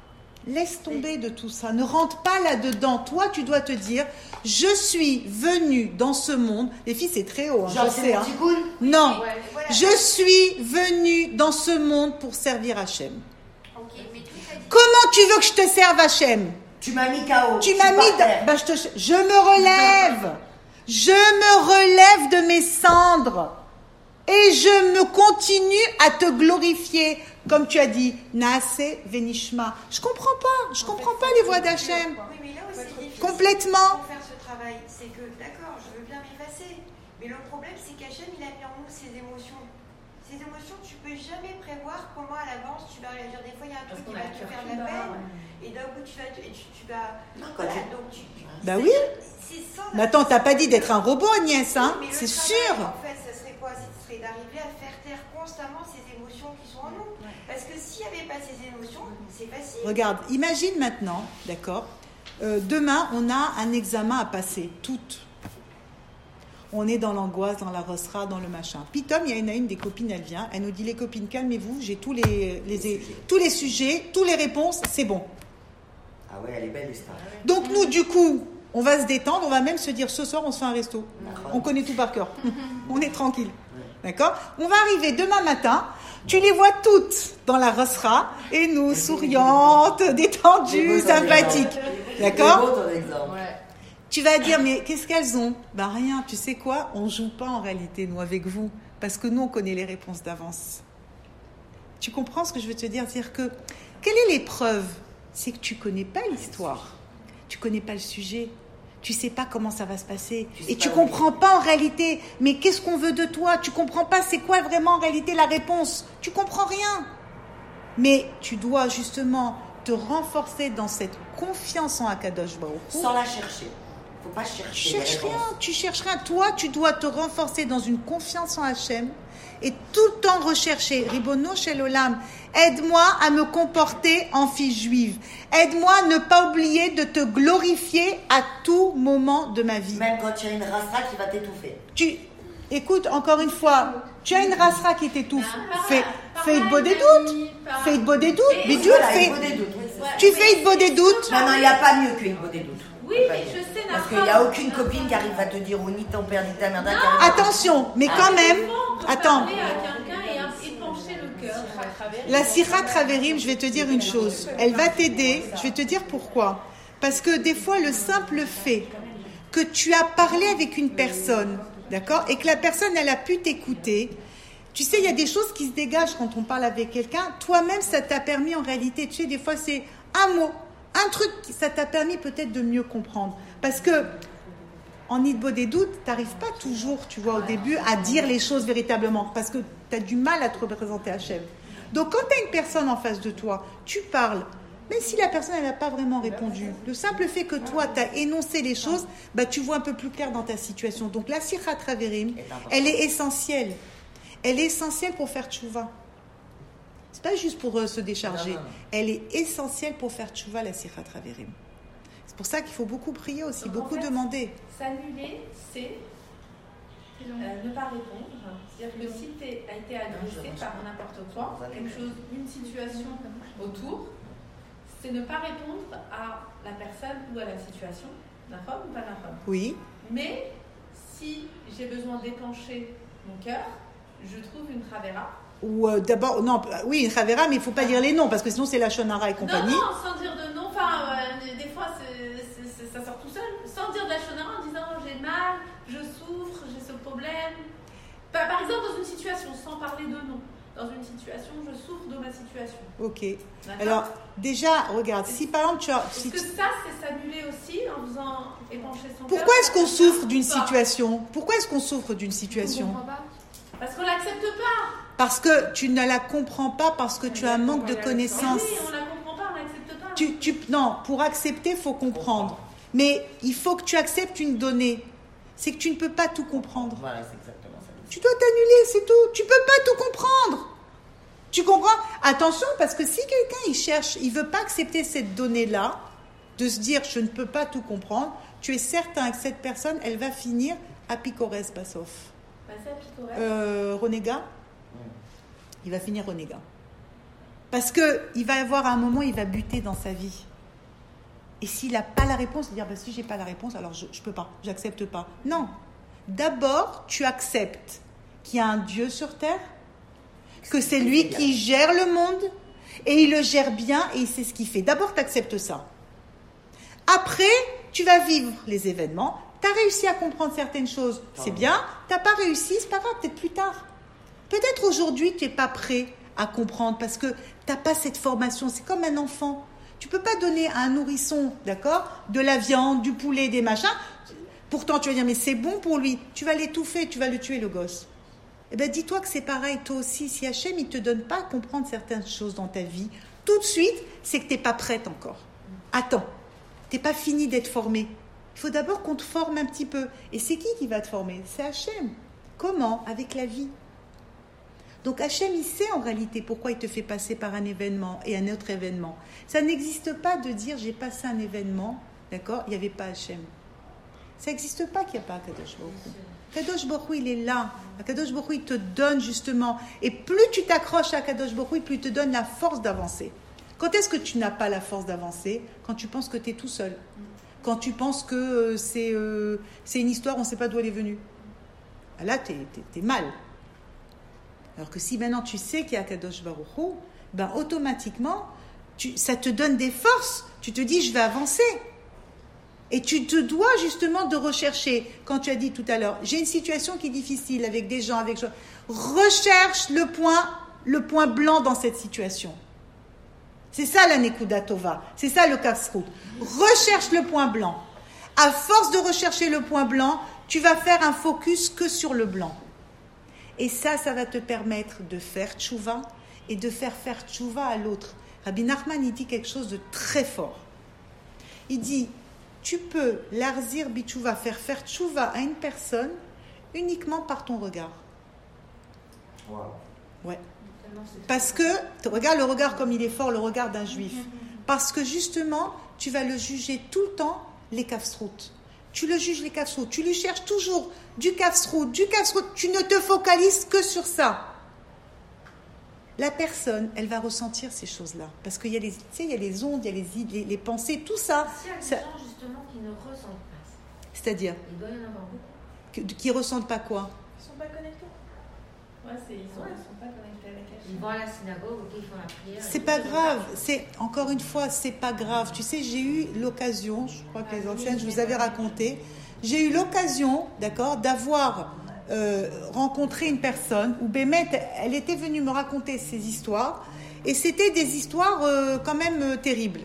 laisse tomber de tout ça. Ne rentre pas là-dedans. Toi, tu dois te dire, je suis venue dans ce monde. Les filles, c'est très haut, Genre, je sais. Non, je suis venue dans ce monde pour servir Hachem. Comment tu veux que je te serve, Hachem? Tu m'as mis KO. Tu m'as mis... je me relève. Je me relève de mes cendres. Et je me continue à te glorifier. Comme tu as dit, Naase Venishma. Je comprends pas les voix d'Hachem. Oui, mais là où c'est difficile Complètement. pour faire ce travail, c'est que, d'accord, je veux bien m'effacer, mais le problème, c'est qu'Hachem, il a mis en nous ses émotions. Ces émotions, tu peux jamais prévoir comment à l'avance tu vas réagir. Des fois, il y a un truc qui va te faire de la peine, et d'un coup, tu vas... donc bah oui. Mais attends, t'as pas dit d'être un robot, Agnès, hein? Mais c'est travail, sûr. En fait, ça serait quoi? Ce serait d'arriver à faire taire constamment ces émotions qui sont en nous. Parce que s'il n'y avait pas ces émotions, c'est facile. Regarde, imagine maintenant, d'accord, demain, on a un examen à passer, toutes. On est dans l'angoisse, dans la rossera, dans le machin. Puis Tom, il y a une des copines, elle vient, elle nous dit, les copines, calmez-vous, j'ai tous les sujets, toutes les réponses, c'est bon. Ah ouais, elle est belle l'histoire. Donc nous, du coup, on va se détendre, on va même se dire, ce soir, on se fait un resto. On connaît tout par cœur. On est tranquille. D'accord? On va arriver demain matin, tu les vois toutes dans la rossera, et nous, souriantes, détendues, sympathiques. D'accord? C'est beau ton exemple. Tu vas dire, mais qu'est-ce qu'elles ont? Ben rien, tu sais quoi? On joue pas en réalité, nous, avec vous, parce que nous, on connaît les réponses d'avance. Tu comprends ce que je veux te dire? C'est-à-dire que, quelle est l'épreuve? C'est que tu connais pas l'histoire, tu connais pas le sujet, tu sais pas comment ça va se passer, et tu comprends pas en réalité, mais qu'est-ce qu'on veut de toi? Tu comprends pas c'est quoi vraiment en réalité la réponse, tu comprends rien. Mais tu dois justement te renforcer dans cette confiance en Akadosh Baruch Hu. Sans la chercher. Faut pas chercher. Tu cherches rien. Toi, tu dois te renforcer dans une confiance en Hachem et tout le temps rechercher. Ribono Shel Olam, aide-moi à me comporter en fille juive. Aide-moi à ne pas oublier de te glorifier à tout moment de ma vie. Même quand tu as une rasra qui va t'étouffer. Écoute, encore une fois, tu as une rasra qui t'étouffe. Fais de beau des doutes. Fais de beau des doutes. Mais tu fais de beau des doutes. Non, il n'y a pas mieux qu'une beau des doutes. Oui, mais je sais, parce qu'il n'y a aucune copine qui arrive à te dire ni ton père ni ta mère. Attention, mais quand même, attends. La Sirat Traverim, je vais te dire une chose. Elle va t'aider. Je vais te dire pourquoi. Parce que des fois, le simple fait que tu as parlé avec une personne, d'accord, et que la personne, elle a pu t'écouter. Tu sais, il y a des choses qui se dégagent quand on parle avec quelqu'un. Toi-même, ça t'a permis en réalité, tu sais, des fois, c'est un mot. Un truc, ça t'a permis peut-être de mieux comprendre. Parce que, en Idbo des doutes, tu n'arrives pas toujours, tu vois, au début, à dire les choses véritablement. Parce que tu as du mal à te représenter Hachem. Donc, quand tu as une personne en face de toi, tu parles. Même si la personne, elle n'a pas vraiment répondu. Le simple fait que toi, tu as énoncé les choses, bah, tu vois un peu plus clair dans ta situation. Donc, la Sirat Traverim, elle est essentielle. Elle est essentielle pour faire tchouva. C'est pas juste pour se décharger. Non. Elle est essentielle pour faire tchouva, la Sirat Traverim. C'est pour ça qu'il faut beaucoup prier aussi, donc beaucoup demander. S'annuler, c'est ne pas répondre. C'est-à-dire que si tu as été agressé par n'importe quoi, quelque chose, une situation autour, c'est ne pas répondre à la personne ou à la situation d'un homme ou pas d'un homme. Oui. Mais si j'ai besoin d'épancher mon cœur, je trouve une travera. Ou d'abord, non, oui, une travera, mais il ne faut pas dire les noms, parce que sinon c'est la Shonara et compagnie. Non, sans dire de nom, enfin, des fois ça sort tout seul, sans dire de la Shonara en disant j'ai mal, je souffre, j'ai ce problème. Par exemple, dans une situation, sans parler de nom, dans une situation, je souffre de ma situation. Ok. D'accord. Alors, déjà, regarde, si par exemple tu as. Est-ce que ça, c'est s'annuler aussi en faisant épancher son cœur? Pourquoi est-ce qu'on souffre d'une situation? Pourquoi est-ce qu'on souffre d'une situation? Parce qu'on l'accepte pas. Parce que tu ne la comprends pas, parce que tu as un manque de connaissances. Oui, on la comprend pas, on l'accepte pas. Non, pour accepter, il faut comprendre. Mais il faut que tu acceptes une donnée. C'est que tu ne peux pas tout comprendre. Voilà, c'est exactement ça. Tu dois t'annuler, c'est tout. Tu ne peux pas tout comprendre. Tu comprends? Attention, parce que si quelqu'un, il veut pas accepter cette donnée-là, de se dire, je ne peux pas tout comprendre, tu es certain que cette personne, elle va finir à Picores Bassof. Renégat, il va finir renégat. Parce qu'il va y avoir un moment, il va buter dans sa vie. Et s'il n'a pas la réponse, il va dire, si je n'ai pas la réponse, alors je ne peux pas, je n'accepte pas. Non. D'abord, tu acceptes qu'il y a un Dieu sur terre, que c'est lui qui gère le monde, et il le gère bien, et il sait ce qu'il fait. D'abord, tu acceptes ça. Après, tu vas vivre les événements. Tu as réussi à comprendre certaines choses, c'est bien. Tu n'as pas réussi, c'est pas grave, peut-être plus tard. Peut-être aujourd'hui, tu n'es pas prêt à comprendre parce que tu n'as pas cette formation. C'est comme un enfant. Tu ne peux pas donner à un nourrisson, d'accord, de la viande, du poulet, des machins. Pourtant, tu vas dire, mais c'est bon pour lui. Tu vas l'étouffer, tu vas le tuer, le gosse. Eh bien, dis-toi que c'est pareil, toi aussi. Si Hachem, il ne te donne pas à comprendre certaines choses dans ta vie, tout de suite, c'est que tu n'es pas prête encore. Attends, tu n'es pas fini d'être formé. Il faut d'abord qu'on te forme un petit peu. Et c'est qui va te former? C'est Hachem. Comment? Avec la vie. Donc Hachem, il sait en réalité pourquoi il te fait passer par un événement et un autre événement. Ça n'existe pas de dire j'ai passé un événement, d'accord, il n'y avait pas Hachem. Ça n'existe pas qu'il n'y a pas Kadosh Baruch Hu. Kadosh Baruch Hu, il est là. Kadosh Baruch Hu, il te donne justement. Et plus tu t'accroches à Kadosh Baruch Hu, plus il te donne la force d'avancer. Quand est-ce que tu n'as pas la force d'avancer? Quand tu penses que tu es tout seul. Quand tu penses que c'est une histoire, on ne sait pas d'où elle est venue. Là, t'es mal. Alors que si maintenant tu sais qu'il y a Kadosh Baruch Hu, ben automatiquement, ça te donne des forces. Tu te dis, je vais avancer. Et tu te dois justement de rechercher. Quand tu as dit tout à l'heure, j'ai une situation qui est difficile avec des gens, recherche le point blanc dans cette situation. C'est ça la Nekuda Tova. C'est ça le Kasrout. Recherche le point blanc. À force de rechercher le point blanc, tu vas faire un focus que sur le blanc. Et ça va te permettre de faire tchouva et de faire tchouva à l'autre. Rabbi Nachman, il dit quelque chose de très fort. Il dit, tu peux l'arzir bitchouva, faire tchouva à une personne uniquement par ton regard. Wow. Ouais. Parce que, regarde le regard comme il est fort, le regard d'un juif. Parce que justement, tu vas le juger tout le temps, les kafsrout. Tu le juges les kafsrout. Tu lui cherches toujours du kafsrout. Tu ne te focalises que sur ça. La personne, elle va ressentir ces choses-là. Parce qu'il y a les ondes, il y a les idées, les pensées, tout ça. S'il y a des gens justement qui ne ressentent pas ça. C'est-à-dire Il doit y en avoir beaucoup. Qui ne ressentent pas quoi? Ils ne sont pas connectés. Ouais, ils sont pas connectés avec Hachem. Ils vont à la synagogue, ok, ils font la prière. C'est pas grave. Encore une fois, c'est pas grave. Tu sais, j'ai eu l'occasion, je crois que les anciennes, je vous avais raconté, j'ai eu l'occasion, d'accord, d'avoir rencontré une personne où Bémet, elle était venue me raconter ses histoires, et c'était des histoires quand même terribles.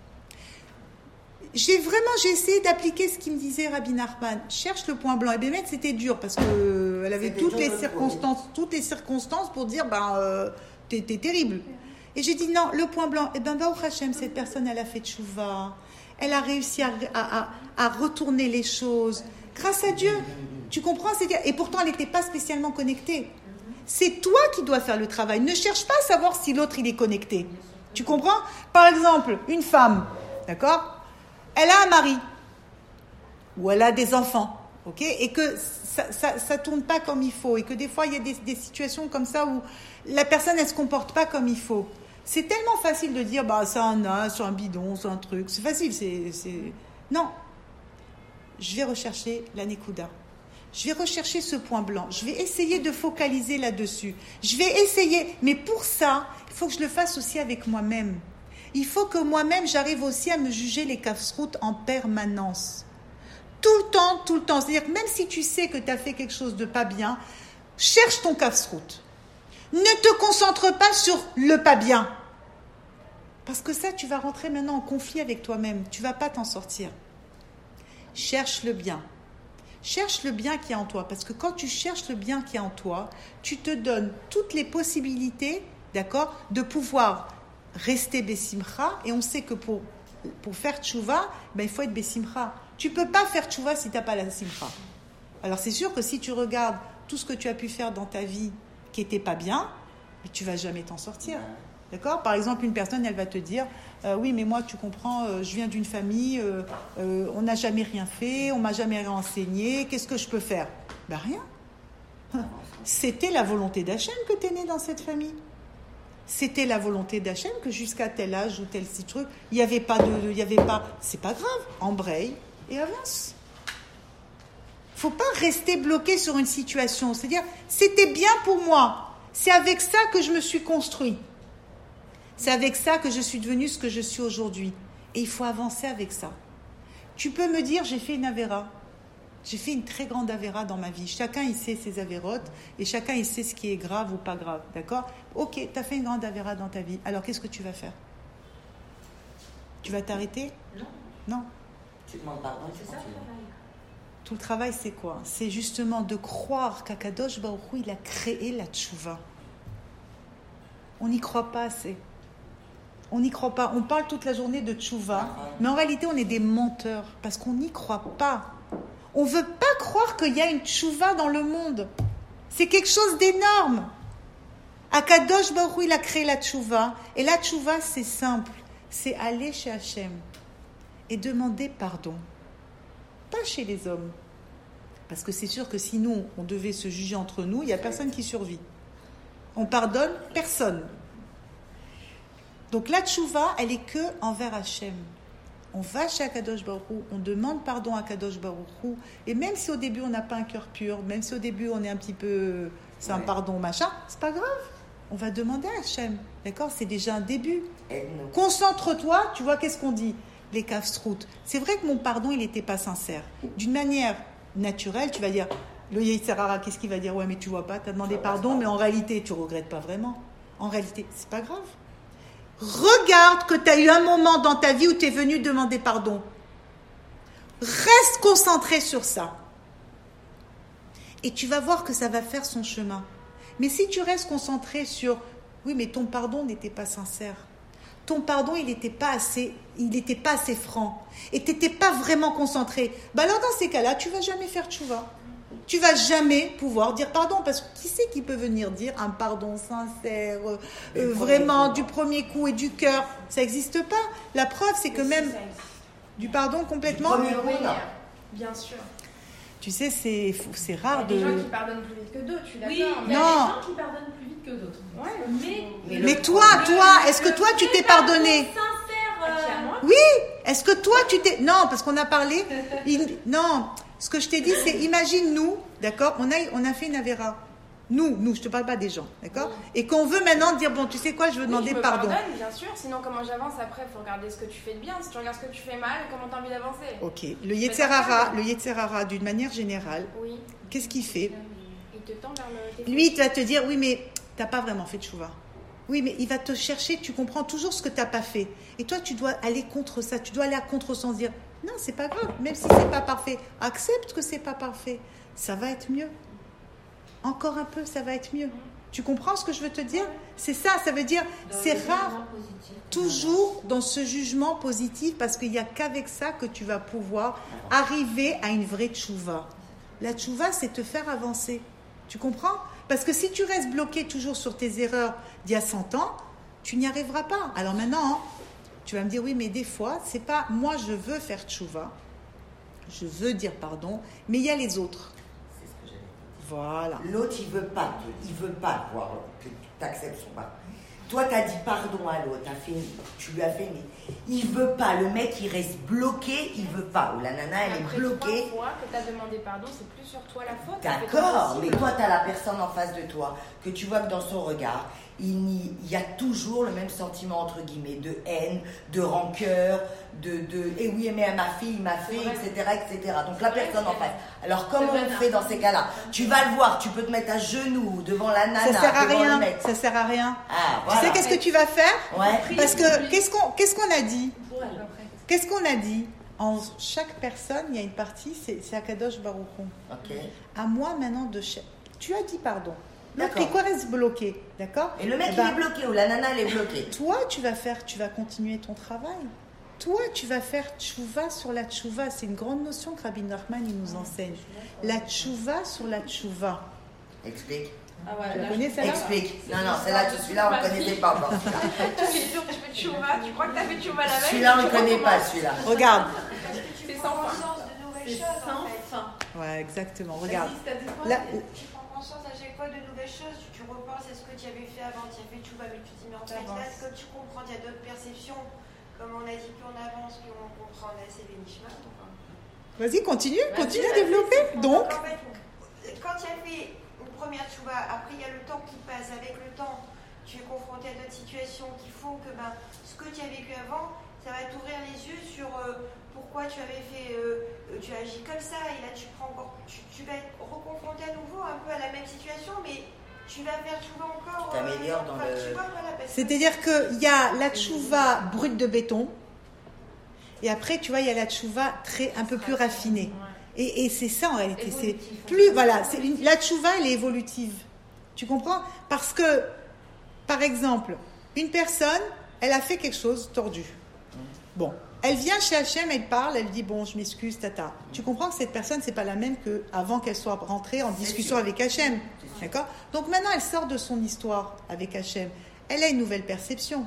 J'ai essayé d'appliquer ce qu'il me disait Rabbi Nachman. Cherche le point blanc. Et Bémet, c'était dur parce que elle avait toutes les circonstances pour dire, t'es terrible. Et j'ai dit non, le point blanc. Et Baruch Hashem, cette personne, elle a fait tchouva. Elle a réussi à retourner les choses. Grâce à Dieu. Tu comprends? Et pourtant, elle n'était pas spécialement connectée. C'est toi qui dois faire le travail. Ne cherche pas à savoir si l'autre, il est connecté. Tu comprends? Par exemple, une femme, d'accord? Elle a un mari, ou elle a des enfants, ok, et que ça tourne pas comme il faut, et que des fois il y a des situations comme ça où la personne elle se comporte pas comme il faut. C'est tellement facile de dire c'est un as, c'est un bidon, c'est un truc, c'est facile, non. Je vais rechercher la Nekuda. Je vais rechercher ce point blanc. Je vais essayer de focaliser là-dessus. Je vais essayer, mais pour ça, il faut que je le fasse aussi avec moi-même. Il faut que moi-même, j'arrive aussi à me juger les kafsrout en permanence. Tout le temps. C'est-à-dire que même si tu sais que tu as fait quelque chose de pas bien, cherche ton kafsrout. Ne te concentre pas sur le pas bien. Parce que ça, tu vas rentrer maintenant en conflit avec toi-même. Tu ne vas pas t'en sortir. Cherche le bien. Cherche le bien qui est en toi. Parce que quand tu cherches le bien qui est en toi, tu te donnes toutes les possibilités, d'accord, de pouvoir rester Bessimcha, et on sait que pour faire tchouva, il faut être Bessimcha. Tu ne peux pas faire tchouva si tu n'as pas la simcha. Alors c'est sûr que si tu regardes tout ce que tu as pu faire dans ta vie qui n'était pas bien, tu ne vas jamais t'en sortir. D'accord? Par exemple, une personne, elle va te dire oui, mais moi, tu comprends, je viens d'une famille, on n'a jamais rien fait, on ne m'a jamais rien enseigné, qu'est-ce que je peux faire? Rien. C'était la volonté d'Hachem que tu es né dans cette famille. C'était la volonté d'Hachem que jusqu'à tel âge ou tel truc, il n'y avait pas. C'est pas grave. Embraye et avance. Faut pas rester bloqué sur une situation. C'est-à-dire, c'était bien pour moi. C'est avec ça que je me suis construit. C'est avec ça que je suis devenue ce que je suis aujourd'hui. Et il faut avancer avec ça. Tu peux me dire, j'ai fait une avéra. J'ai fait une très grande avéra dans ma vie. Chacun, il sait ses avérotes et chacun, il sait ce qui est grave ou pas grave. D'accord ? Ok, tu as fait une grande avéra dans ta vie. Alors, qu'est-ce que tu vas faire ? Tu vas t'arrêter ? Non. Tu demandes pardon, C'est ça le travail. Tout le travail, c'est quoi ? C'est justement de croire qu'Akadosh Baruch Hu, il a créé la tchouva. On n'y croit pas assez. On n'y croit pas. On parle toute la journée de tchouva, mais en réalité, on est des menteurs parce qu'on n'y croit pas. On ne veut pas croire qu'il y a une tchouva dans le monde. C'est quelque chose d'énorme. Akadosh Baruch Hu, il a créé la tchouva. Et la tchouva, c'est simple. C'est aller chez Hachem et demander pardon. Pas chez les hommes. Parce que c'est sûr que si nous, on devait se juger entre nous, il n'y a personne qui survit. On pardonne personne. Donc la tchouva, elle est que envers Hachem. On va chez Akadosh Baruch Hu, on demande pardon à Akadosh Baruch Hu, et même si au début on n'a pas un cœur pur, même si au début on est un petit peu, c'est un pardon machin, c'est pas grave. On va demander à Hachem, d'accord ? C'est déjà un début. Concentre-toi, tu vois qu'est-ce qu'on dit ? Les kafstrout. C'est vrai que mon pardon, il n'était pas sincère. D'une manière naturelle, tu vas dire, le Yetzer Hara, qu'est-ce qu'il va dire ? Ouais, mais tu vois pas, tu as demandé pardon, mais en réalité, tu regrettes pas vraiment. En réalité, c'est pas grave. Regarde que tu as eu un moment dans ta vie où tu es venu demander pardon. Reste concentré sur ça. Et tu vas voir que ça va faire son chemin. Mais si tu restes concentré sur « Oui, mais ton pardon n'était pas sincère. Ton pardon, il n'était pas assez franc. Et tu n'étais pas vraiment concentré. » Alors dans ces cas-là, tu ne vas jamais faire tchouva. Tu ne vas jamais pouvoir dire pardon. Parce que qui c'est qui peut venir dire un pardon sincère, vraiment du premier coup et du cœur ? Ça n'existe pas. La preuve, c'est que même du pardon complètement... Du premier coup, non. Bien sûr. Tu sais, c'est rare de... Il y a des gens qui pardonnent plus vite que d'autres, je suis d'accord. Oui, il y a des gens qui pardonnent plus vite que d'autres. Ouais. Mais toi, est-ce que toi, tu t'es pardonné ? Oui, est-ce que toi, tu t'es... Non, parce qu'on a parlé... Non, ce que je t'ai dit, c'est, imagine nous, d'accord, on a fait une avéra. Nous, je te parle pas des gens, d'accord ? Et qu'on veut maintenant dire, bon, tu sais quoi, je veux demander pardon. Pardonne, bien sûr, sinon comment j'avance après, il faut regarder ce que tu fais de bien. Si tu regardes ce que tu fais mal, comment tu as envie d'avancer ? Ok, le Yetzer Hara, d'une manière générale, oui. Qu'est-ce qu'il fait ? Il te tend vers le... Lui, il va te dire, oui, mais t'as pas vraiment fait de chouva. Oui, mais il va te chercher, tu comprends toujours ce que t'as pas fait. Et toi, tu dois aller contre ça, tu dois aller à contre-sens, dire, non, c'est pas grave, même si c'est pas parfait, accepte que c'est pas parfait, ça va être mieux. Encore un peu, ça va être mieux. Tu comprends ce que je veux te dire ? C'est ça, ça veut dire, c'est rare, toujours dans ce jugement positif, parce qu'il n'y a qu'avec ça que tu vas pouvoir arriver à une vraie tchouva. La tchouva, c'est te faire avancer. Tu comprends ? Parce que si tu restes bloqué toujours sur tes erreurs d'il y a 100 ans, tu n'y arriveras pas. Alors maintenant, tu vas me dire, oui, mais des fois, c'est pas, moi je veux faire tchouva, je veux dire pardon, mais il y a les autres. Voilà. L'autre, il veut pas voir que tu acceptes son pardon. Toi, tu as dit pardon à l'autre, tu lui as fait, mais il veut pas. Le mec, il reste bloqué, il veut pas. Ou la nana, elle est bloquée. Après 3 fois que tu as demandé pardon, c'est plus sur toi la faute. D'accord, mais toi, tu as la personne en face de toi, que tu vois que dans son regard, il y a toujours le même sentiment, entre guillemets, de haine, de rancœur, et oui, mais ma fille m'a fait, etc., etc. Donc la personne en face. Alors comment on fait dans ces cas-là ? Tu vas le voir, tu peux te mettre à genoux devant la nana, ça sert à devant rien, le mec. ça sert à rien. Ah, voilà. Tu sais qu'est-ce que tu vas faire ? Ouais. Parce que qu'est-ce qu'on a dit ? Qu'est-ce qu'on a dit ? En chaque personne, il y a une partie, c'est Akadosh Baruch Hu. Ok. À moi maintenant de tu as dit pardon. L'autre, D'accord. quoi reste bloqué, d'accord ? Et le mec, il est bloqué, ou la nana, elle est bloquée. Toi, tu vas continuer ton travail. Toi, tu vas faire tchouva sur la tchouva. C'est une grande notion que Rabbi Nachman, il nous enseigne. La tchouva sur la tchouva. Explique. Ah ouais, Tu la connais, celle-là ? Explique. Non, celle-là, celui-là, on ne le connaissait pas encore. Tous les jours, tu fais tchouva, tu crois que tu as fait tchouva la veille ? Celui-là, on ne le connaît pas, celui-là. Regarde. C'est sans fin. De nouvelles choses, en fait. Ouais, exactement. Regarde. Tu prends conscience à chaque fois fois de nouvelles choses, tu repenses à ce que tu avais fait avant, tu as fait Tchouva, mais tu te dis, mais en fait, là, comme tu comprends, il y a d'autres perceptions. Comme on a dit, plus on avance, plus on comprend la Sévénishma. Vas-y, continue à développer. Donc, en fait, quand tu as fait une première Tchouva, après il y a le temps qui passe. Avec le temps, tu es confronté à d'autres situations qui font que ce que tu as vécu avant, ça va t'ouvrir les yeux sur pourquoi tu avais fait, tu as agi comme ça, et là tu vas être reconfronté à nouveau un peu à la même situation, mais tu vas faire tchouva encore. T'améliores dans le. C'est-à-dire qu'il y a la tchouva brute de béton, et après, tu vois, il y a la tchouva un peu plus raffinée. Et c'est ça en réalité. C'est plus, voilà, la tchouva, elle est évolutive. Tu comprends? Parce que, par exemple, une personne, elle a fait quelque chose tordu. Bon, elle vient chez Hachem, elle parle, elle dit bon, je m'excuse, tata. Tu comprends que cette personne, c'est pas la même qu'avant qu'elle soit rentrée en discussion avec Hachem. D'accord? Donc maintenant, elle sort de son histoire avec Hachem. Elle a une nouvelle perception.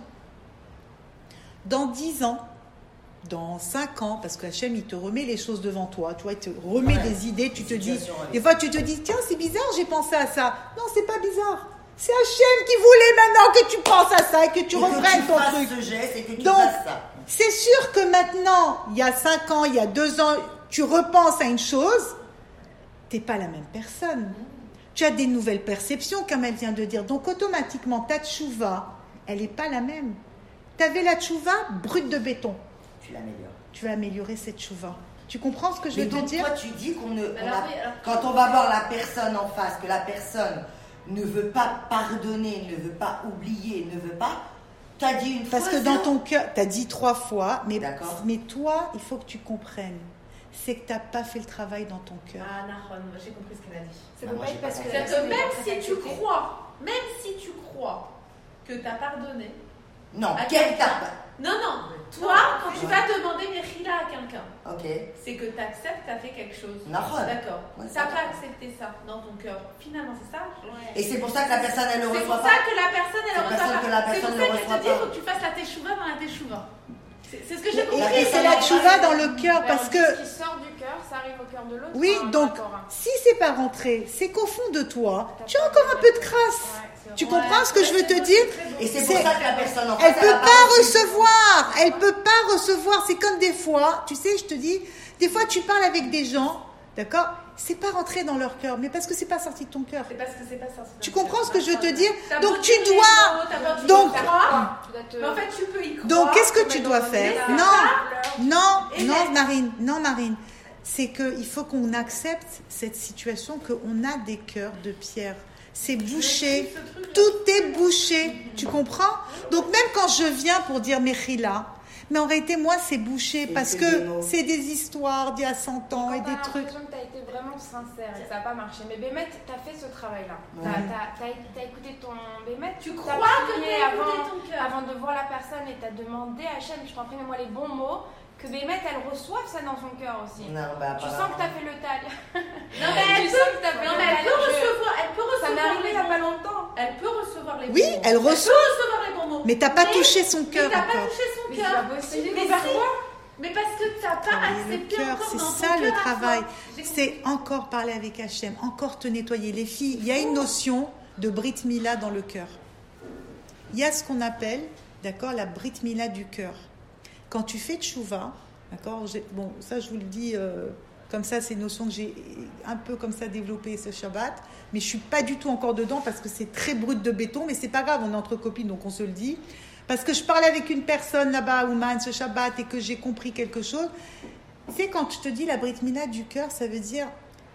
Dans 10 ans, dans 5 ans, parce que Hachem, il te remet les choses devant toi, tu vois, il te remet des idées, tu te dis, des fois tu te dis, tiens, c'est bizarre, j'ai pensé à ça. Non, c'est pas bizarre. C'est Hachem qui voulait maintenant que tu penses à ça et que tu reprennes ton truc. Ce geste et que tu Donc, fasses ça. c'est sûr que maintenant, il y a 5 ans, il y a 2 ans, tu repenses à une chose, t'es pas la même personne. Tu as des nouvelles perceptions, comme elle vient de dire. Donc, automatiquement, ta tchouva, elle n'est pas la même. Tu avais la tchouva brute de béton. Tu l'améliores. Tu vas améliorer cette tchouva. Tu comprends ce que je veux te dire? Toi, tu dis quand on va voir la personne en face, que la personne ne veut pas pardonner, ne veut pas oublier, ne veut pas, tu as dit une fois. Parce que dans ton cœur, tu as dit 3 fois, mais toi, il faut que tu comprennes. C'est que tu n'as pas fait le travail dans ton cœur. Ah, Nahon, j'ai compris ce qu'elle a dit. Ça peut pas être parce que. C'est-à-dire que même si tu crois que tu as pardonné. Non, quel t'a pas. Non, toi, quand tu vas demander Mechila à quelqu'un, c'est que tu acceptes que tu as fait quelque chose. D'accord. Tu n'as pas accepté ça dans ton cœur. Finalement, c'est ça. Et c'est pour ça que la personne, elle le reçoit pas. C'est pour ça que la personne, elle le reçoit pas. C'est pour ça qu'elle te dit, il faut que tu fasses la teshuva dans la teshuva. C'est ce que j'ai compris. Et c'est la tchouva dans le cœur, parce que. Ce qui sort du cœur, ça arrive au cœur de l'autre. Oui, donc, si c'est pas rentré, c'est qu'au fond de toi, tu as encore un peu de crasse. Tu comprends ce que je veux te dire? Et c'est pour ça que la personne en face, elle peut pas recevoir. Elle peut pas recevoir. C'est comme des fois, tu sais, je te dis, des fois tu parles avec des gens, d'accord? C'est pas rentré dans leur cœur, mais parce que c'est pas sorti de ton cœur. C'est parce que c'est pas sorti. Tu comprends ce que je veux te dire? Donc tu dois. Donc, en fait, tu peux y croire. donc qu'est-ce que tu dois faire? Non, Marine. C'est qu'il faut qu'on accepte cette situation, qu'on a des cœurs de pierre. C'est bouché, tout est bouché, tu comprends? Donc même quand je viens pour dire Mechila, mais en réalité moi c'est bouché parce que c'est des histoires d'il y a 100 ans et des trucs. J'ai l'impression que tu as été vraiment sincère et que ça n'a pas marché. Mais Bémet, tu as fait ce travail-là. Tu as écouté ton Bémet. Tu crois que tu as écouté ton cœur avant de voir la personne et tu as demandé à Hachem, je t'en prie, mets-moi les bons mots. Que Bémet, elle reçoive ça dans son cœur aussi. Tu sens que tu as fait le tag. Non, mais elle peut recevoir. Ça m'est arrivé il n'y a pas longtemps. Elle peut recevoir les bons mots. Oui, elle reçoit. recevoir les bons mots. Mais tu n'as pas touché son cœur encore. Mais tu n'as pas touché son cœur. Mais pourquoi? Mais parce que tu n'as pas accepté encore c'est dans ton ça le cœur travail. C'est encore parler avec Hachem, encore te nettoyer. Les filles, il y a une notion de Brit Mila dans le cœur. Il y a ce qu'on appelle, d'accord, la Brit Mila du cœur. Quand tu fais tchouva, d'accord, bon, ça je vous le dis comme ça, c'est une notion que j'ai un peu comme ça développée ce Shabbat, mais je suis pas du tout encore dedans parce que c'est très brut de béton, mais c'est pas grave, on est entre copines donc on se le dit. Parce que je parlais avec une personne là-bas à Ouman ce Shabbat et que j'ai compris quelque chose. Tu sais, quand je te dis la Brit Mila du cœur, ça veut dire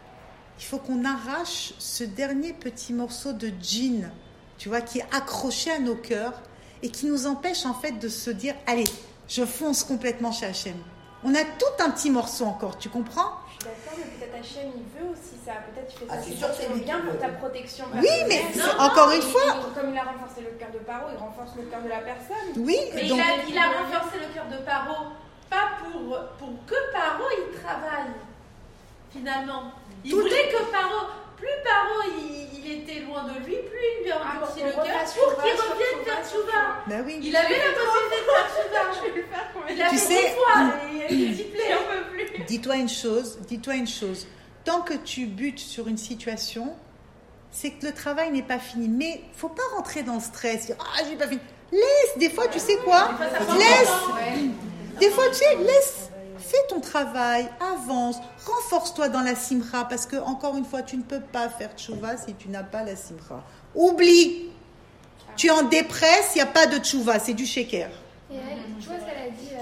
il faut qu'on arrache ce dernier petit morceau de djinn, tu vois, qui est accroché à nos cœurs et qui nous empêche en fait de se dire allez, je fonce complètement chez Hachem. On a tout un petit morceau encore, tu comprends? Je suis d'accord, mais peut-être Hachem il veut aussi ça. Peut-être il fait ça c'est sûr que c'est bien pour ta protection. Oui, mais encore une fois. Comme il a renforcé le cœur de Paro, il renforce le cœur de la personne. Oui, mais donc, il a renforcé le cœur de Paro, pas pour que Paro il travaille, finalement. Il voulait que Paro, plus Paro il était loin de lui, plus il lui a renforcé le cœur pour qu'il revienne faire Tchouva. Ben oui. Il avait la possibilité de faire Tchouva. Je vais le faire combien de fois? Tu sais, il plaît, on peut plus. Dis-toi une chose. Tant que tu butes sur une situation, c'est que le travail n'est pas fini. Mais faut pas rentrer dans le stress. Dire, j'ai pas fini. Laisse, des fois, tu sais quoi? Laisse. Des fois, tu sais, laisse. Fais ton travail, avance, renforce-toi dans la simra, parce que, encore une fois, tu ne peux pas faire tchouva si tu n'as pas la simra. Oublie. Tu es en dépresse, il n'y a pas de tchouva, c'est du shaker. Et elle, tu vois ce qu'elle a dit,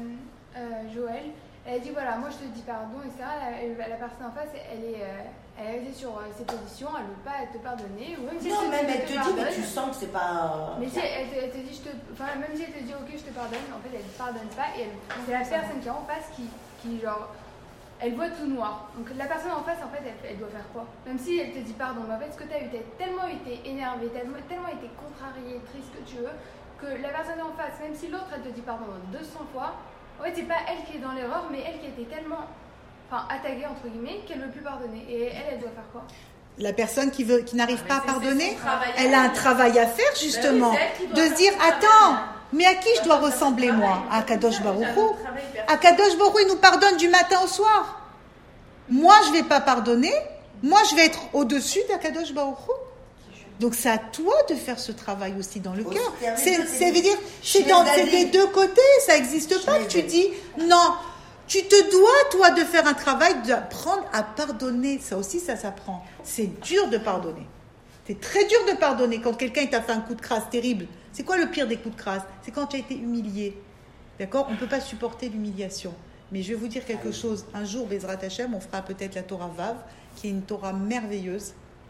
Joël? Elle a dit, voilà, moi je te dis pardon, etc. La personne en face, elle est sur ses positions, elle ne veut pas te pardonner. Ou même si Non, même elle te dit, mais pardonne, tu sens que c'est pas... Mais si elle te dit, même si elle te dit, ok, je te pardonne, en fait, elle ne te pardonne pas. Et c'est la personne qui est en face qui, genre, elle voit tout noir. Donc la personne en face, en fait, elle doit faire quoi? Même si elle te dit pardon, mais en fait, ce que tu as eu, tu as tellement été énervé, tellement été contrarié, triste que tu veux, que la personne en face, même si l'autre, elle te dit pardon 200 fois, en fait, c'est pas elle qui est dans l'erreur, mais elle qui a été tellement attaquée, entre guillemets, qu'elle ne veut plus pardonner. Et elle doit faire quoi? La personne qui n'arrive pas à pardonner, elle a un travail à faire, justement, de se dire, attends, mais à qui je dois ressembler, moi? À Kadosh Baruch Hu. À Kadosh Baruch Hu, il nous pardonne du matin au soir. Moi, je ne vais pas pardonner. Moi, je vais être au-dessus d'Akadosh Baruch Hu. Donc, c'est à toi de faire ce travail aussi dans le cœur. C'est des deux côtés. Ça n'existe pas que tu dis, non, tu te dois, toi, de faire un travail, d'apprendre à pardonner. Ça aussi, ça s'apprend. C'est dur de pardonner. C'est très dur de pardonner quand quelqu'un t'a fait un coup de crasse terrible. C'est quoi le pire des coups de crasse? C'est quand tu as été humilié. D'accord? On ne peut pas supporter l'humiliation. Mais je vais vous dire quelque chose. Un jour, Bezrat Hashem, on fera peut-être la Torah Vav, qui est une Torah merveilleuse.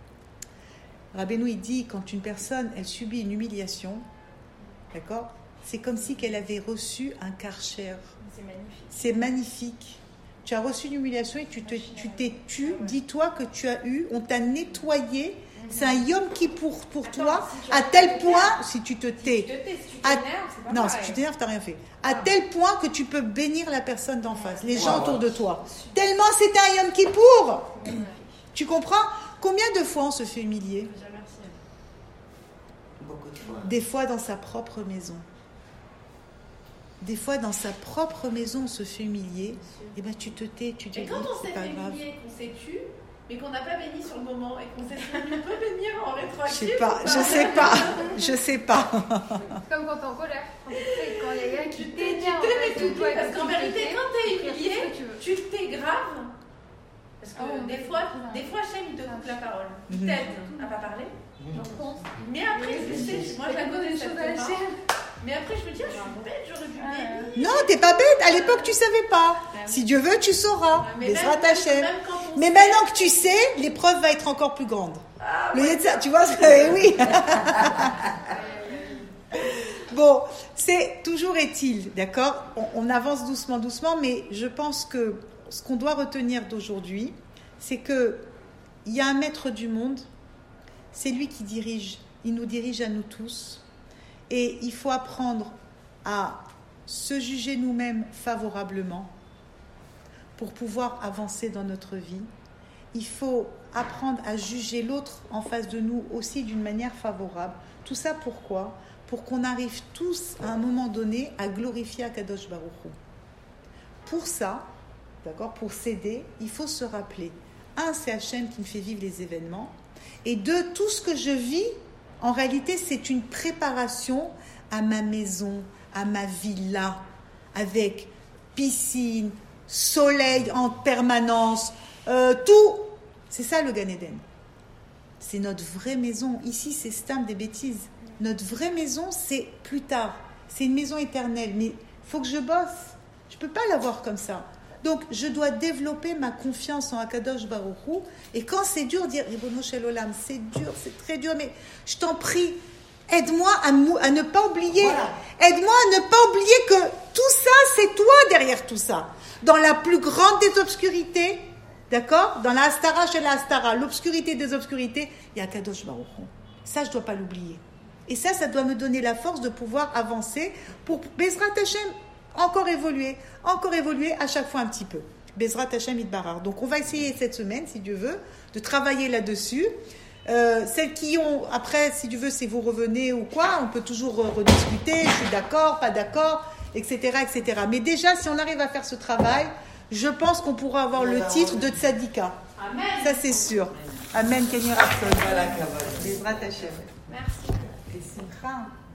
Rabbeinu, il dit, quand une personne, elle subit une humiliation, d'accord? C'est comme si qu'elle avait reçu un karcher. C'est magnifique. C'est magnifique. Tu as reçu une humiliation et tu t'es tu. Dis-toi que tu as eu, on t'a nettoyé. C'est un Yom Kippour pour toi, à tel point, si tu te tais. Non, si tu t'énerves, tu n'as rien fait. À tel point que tu peux bénir la personne d'en face, les gens autour de toi. Tellement c'était un Yom Kippour. Tu comprends? Combien de fois on se fait humilier? Beaucoup de fois. Des fois dans sa propre maison. Des fois dans sa propre maison on se fait humilier. Et ben tu te tais, tu dis. Et quand on s'est fait humilier, qu'on s'est tu, mais qu'on n'a pas béni sur le moment et qu'on s'est dit, on peut bénir en rétroactif? Je sais pas. Comme quand t'es en colère. Quand il y a quelqu'un qui t'énerve. Parce qu'en vérité, quand t'es humilié, tu t'es grave. Parce que des fois, Hachem, il te coupe la parole. Il t'aide à pas parler. Mais après, moi, je la connais cette chose. Mais après, je me dis, je suis bête, j'aurais dû bénir. Non, t'es pas bête. À l'époque, tu savais pas. Si Dieu veut, tu sauras. Bezrat Hashem. Mais maintenant que tu sais, l'épreuve va être encore plus grande. Tu vois, oui. Bon, c'est toujours est-il, d'accord? On avance doucement, mais je pense que ce qu'on doit retenir d'aujourd'hui, c'est que il y a un maître du monde. C'est lui qui dirige. Il nous dirige à nous tous. Et il faut apprendre à se juger nous-mêmes favorablement pour pouvoir avancer dans notre vie. Il faut apprendre à juger l'autre en face de nous aussi d'une manière favorable. Tout ça pourquoi? Pour qu'on arrive tous à un moment donné à glorifier Akadosh Baruch Hu. Pour ça, d'accord, pour s'aider, il faut se rappeler. Un, c'est Hachem qui me fait vivre les événements. Et deux, tout ce que je vis, en réalité, c'est une préparation à ma maison, à ma villa, avec piscine, soleil en permanence, tout. C'est ça le Gan Eden. C'est notre vraie maison. Ici, c'est stam des bêtises. Notre vraie maison, c'est plus tard. C'est une maison éternelle. Mais il faut que je bosse. Je ne peux pas l'avoir comme ça. Donc, je dois développer ma confiance en Akadosh Baruch Hu. Et quand c'est dur, dire Ribono Shel Olam, c'est dur, c'est très dur, mais je t'en prie, aide-moi à ne pas oublier. Voilà. Aide-moi à ne pas oublier que tout ça, c'est toi derrière tout ça. Dans la plus grande des obscurités, d'accord? Dans la Astara chez la Astara, l'obscurité des obscurités, il y a Akadosh Baruch Hu. Ça, je ne dois pas l'oublier. Et ça doit me donner la force de pouvoir avancer pour Bezrat Hashem. Encore évoluer à chaque fois un petit peu. Bezrat Hashem Yitbarach. Donc on va essayer cette semaine, si Dieu veut, de travailler là-dessus. Celles qui ont, après, si Dieu veut, si vous revenez ou quoi, on peut toujours rediscuter, je suis d'accord, pas d'accord, etc., etc. Mais déjà, si on arrive à faire ce travail, je pense qu'on pourra avoir le titre de tzadika. Amen. Ça, c'est sûr. Amen, Kenny Rapson. Voilà, Kabbalah. Bezrat Hashem. Merci. Et Simcha.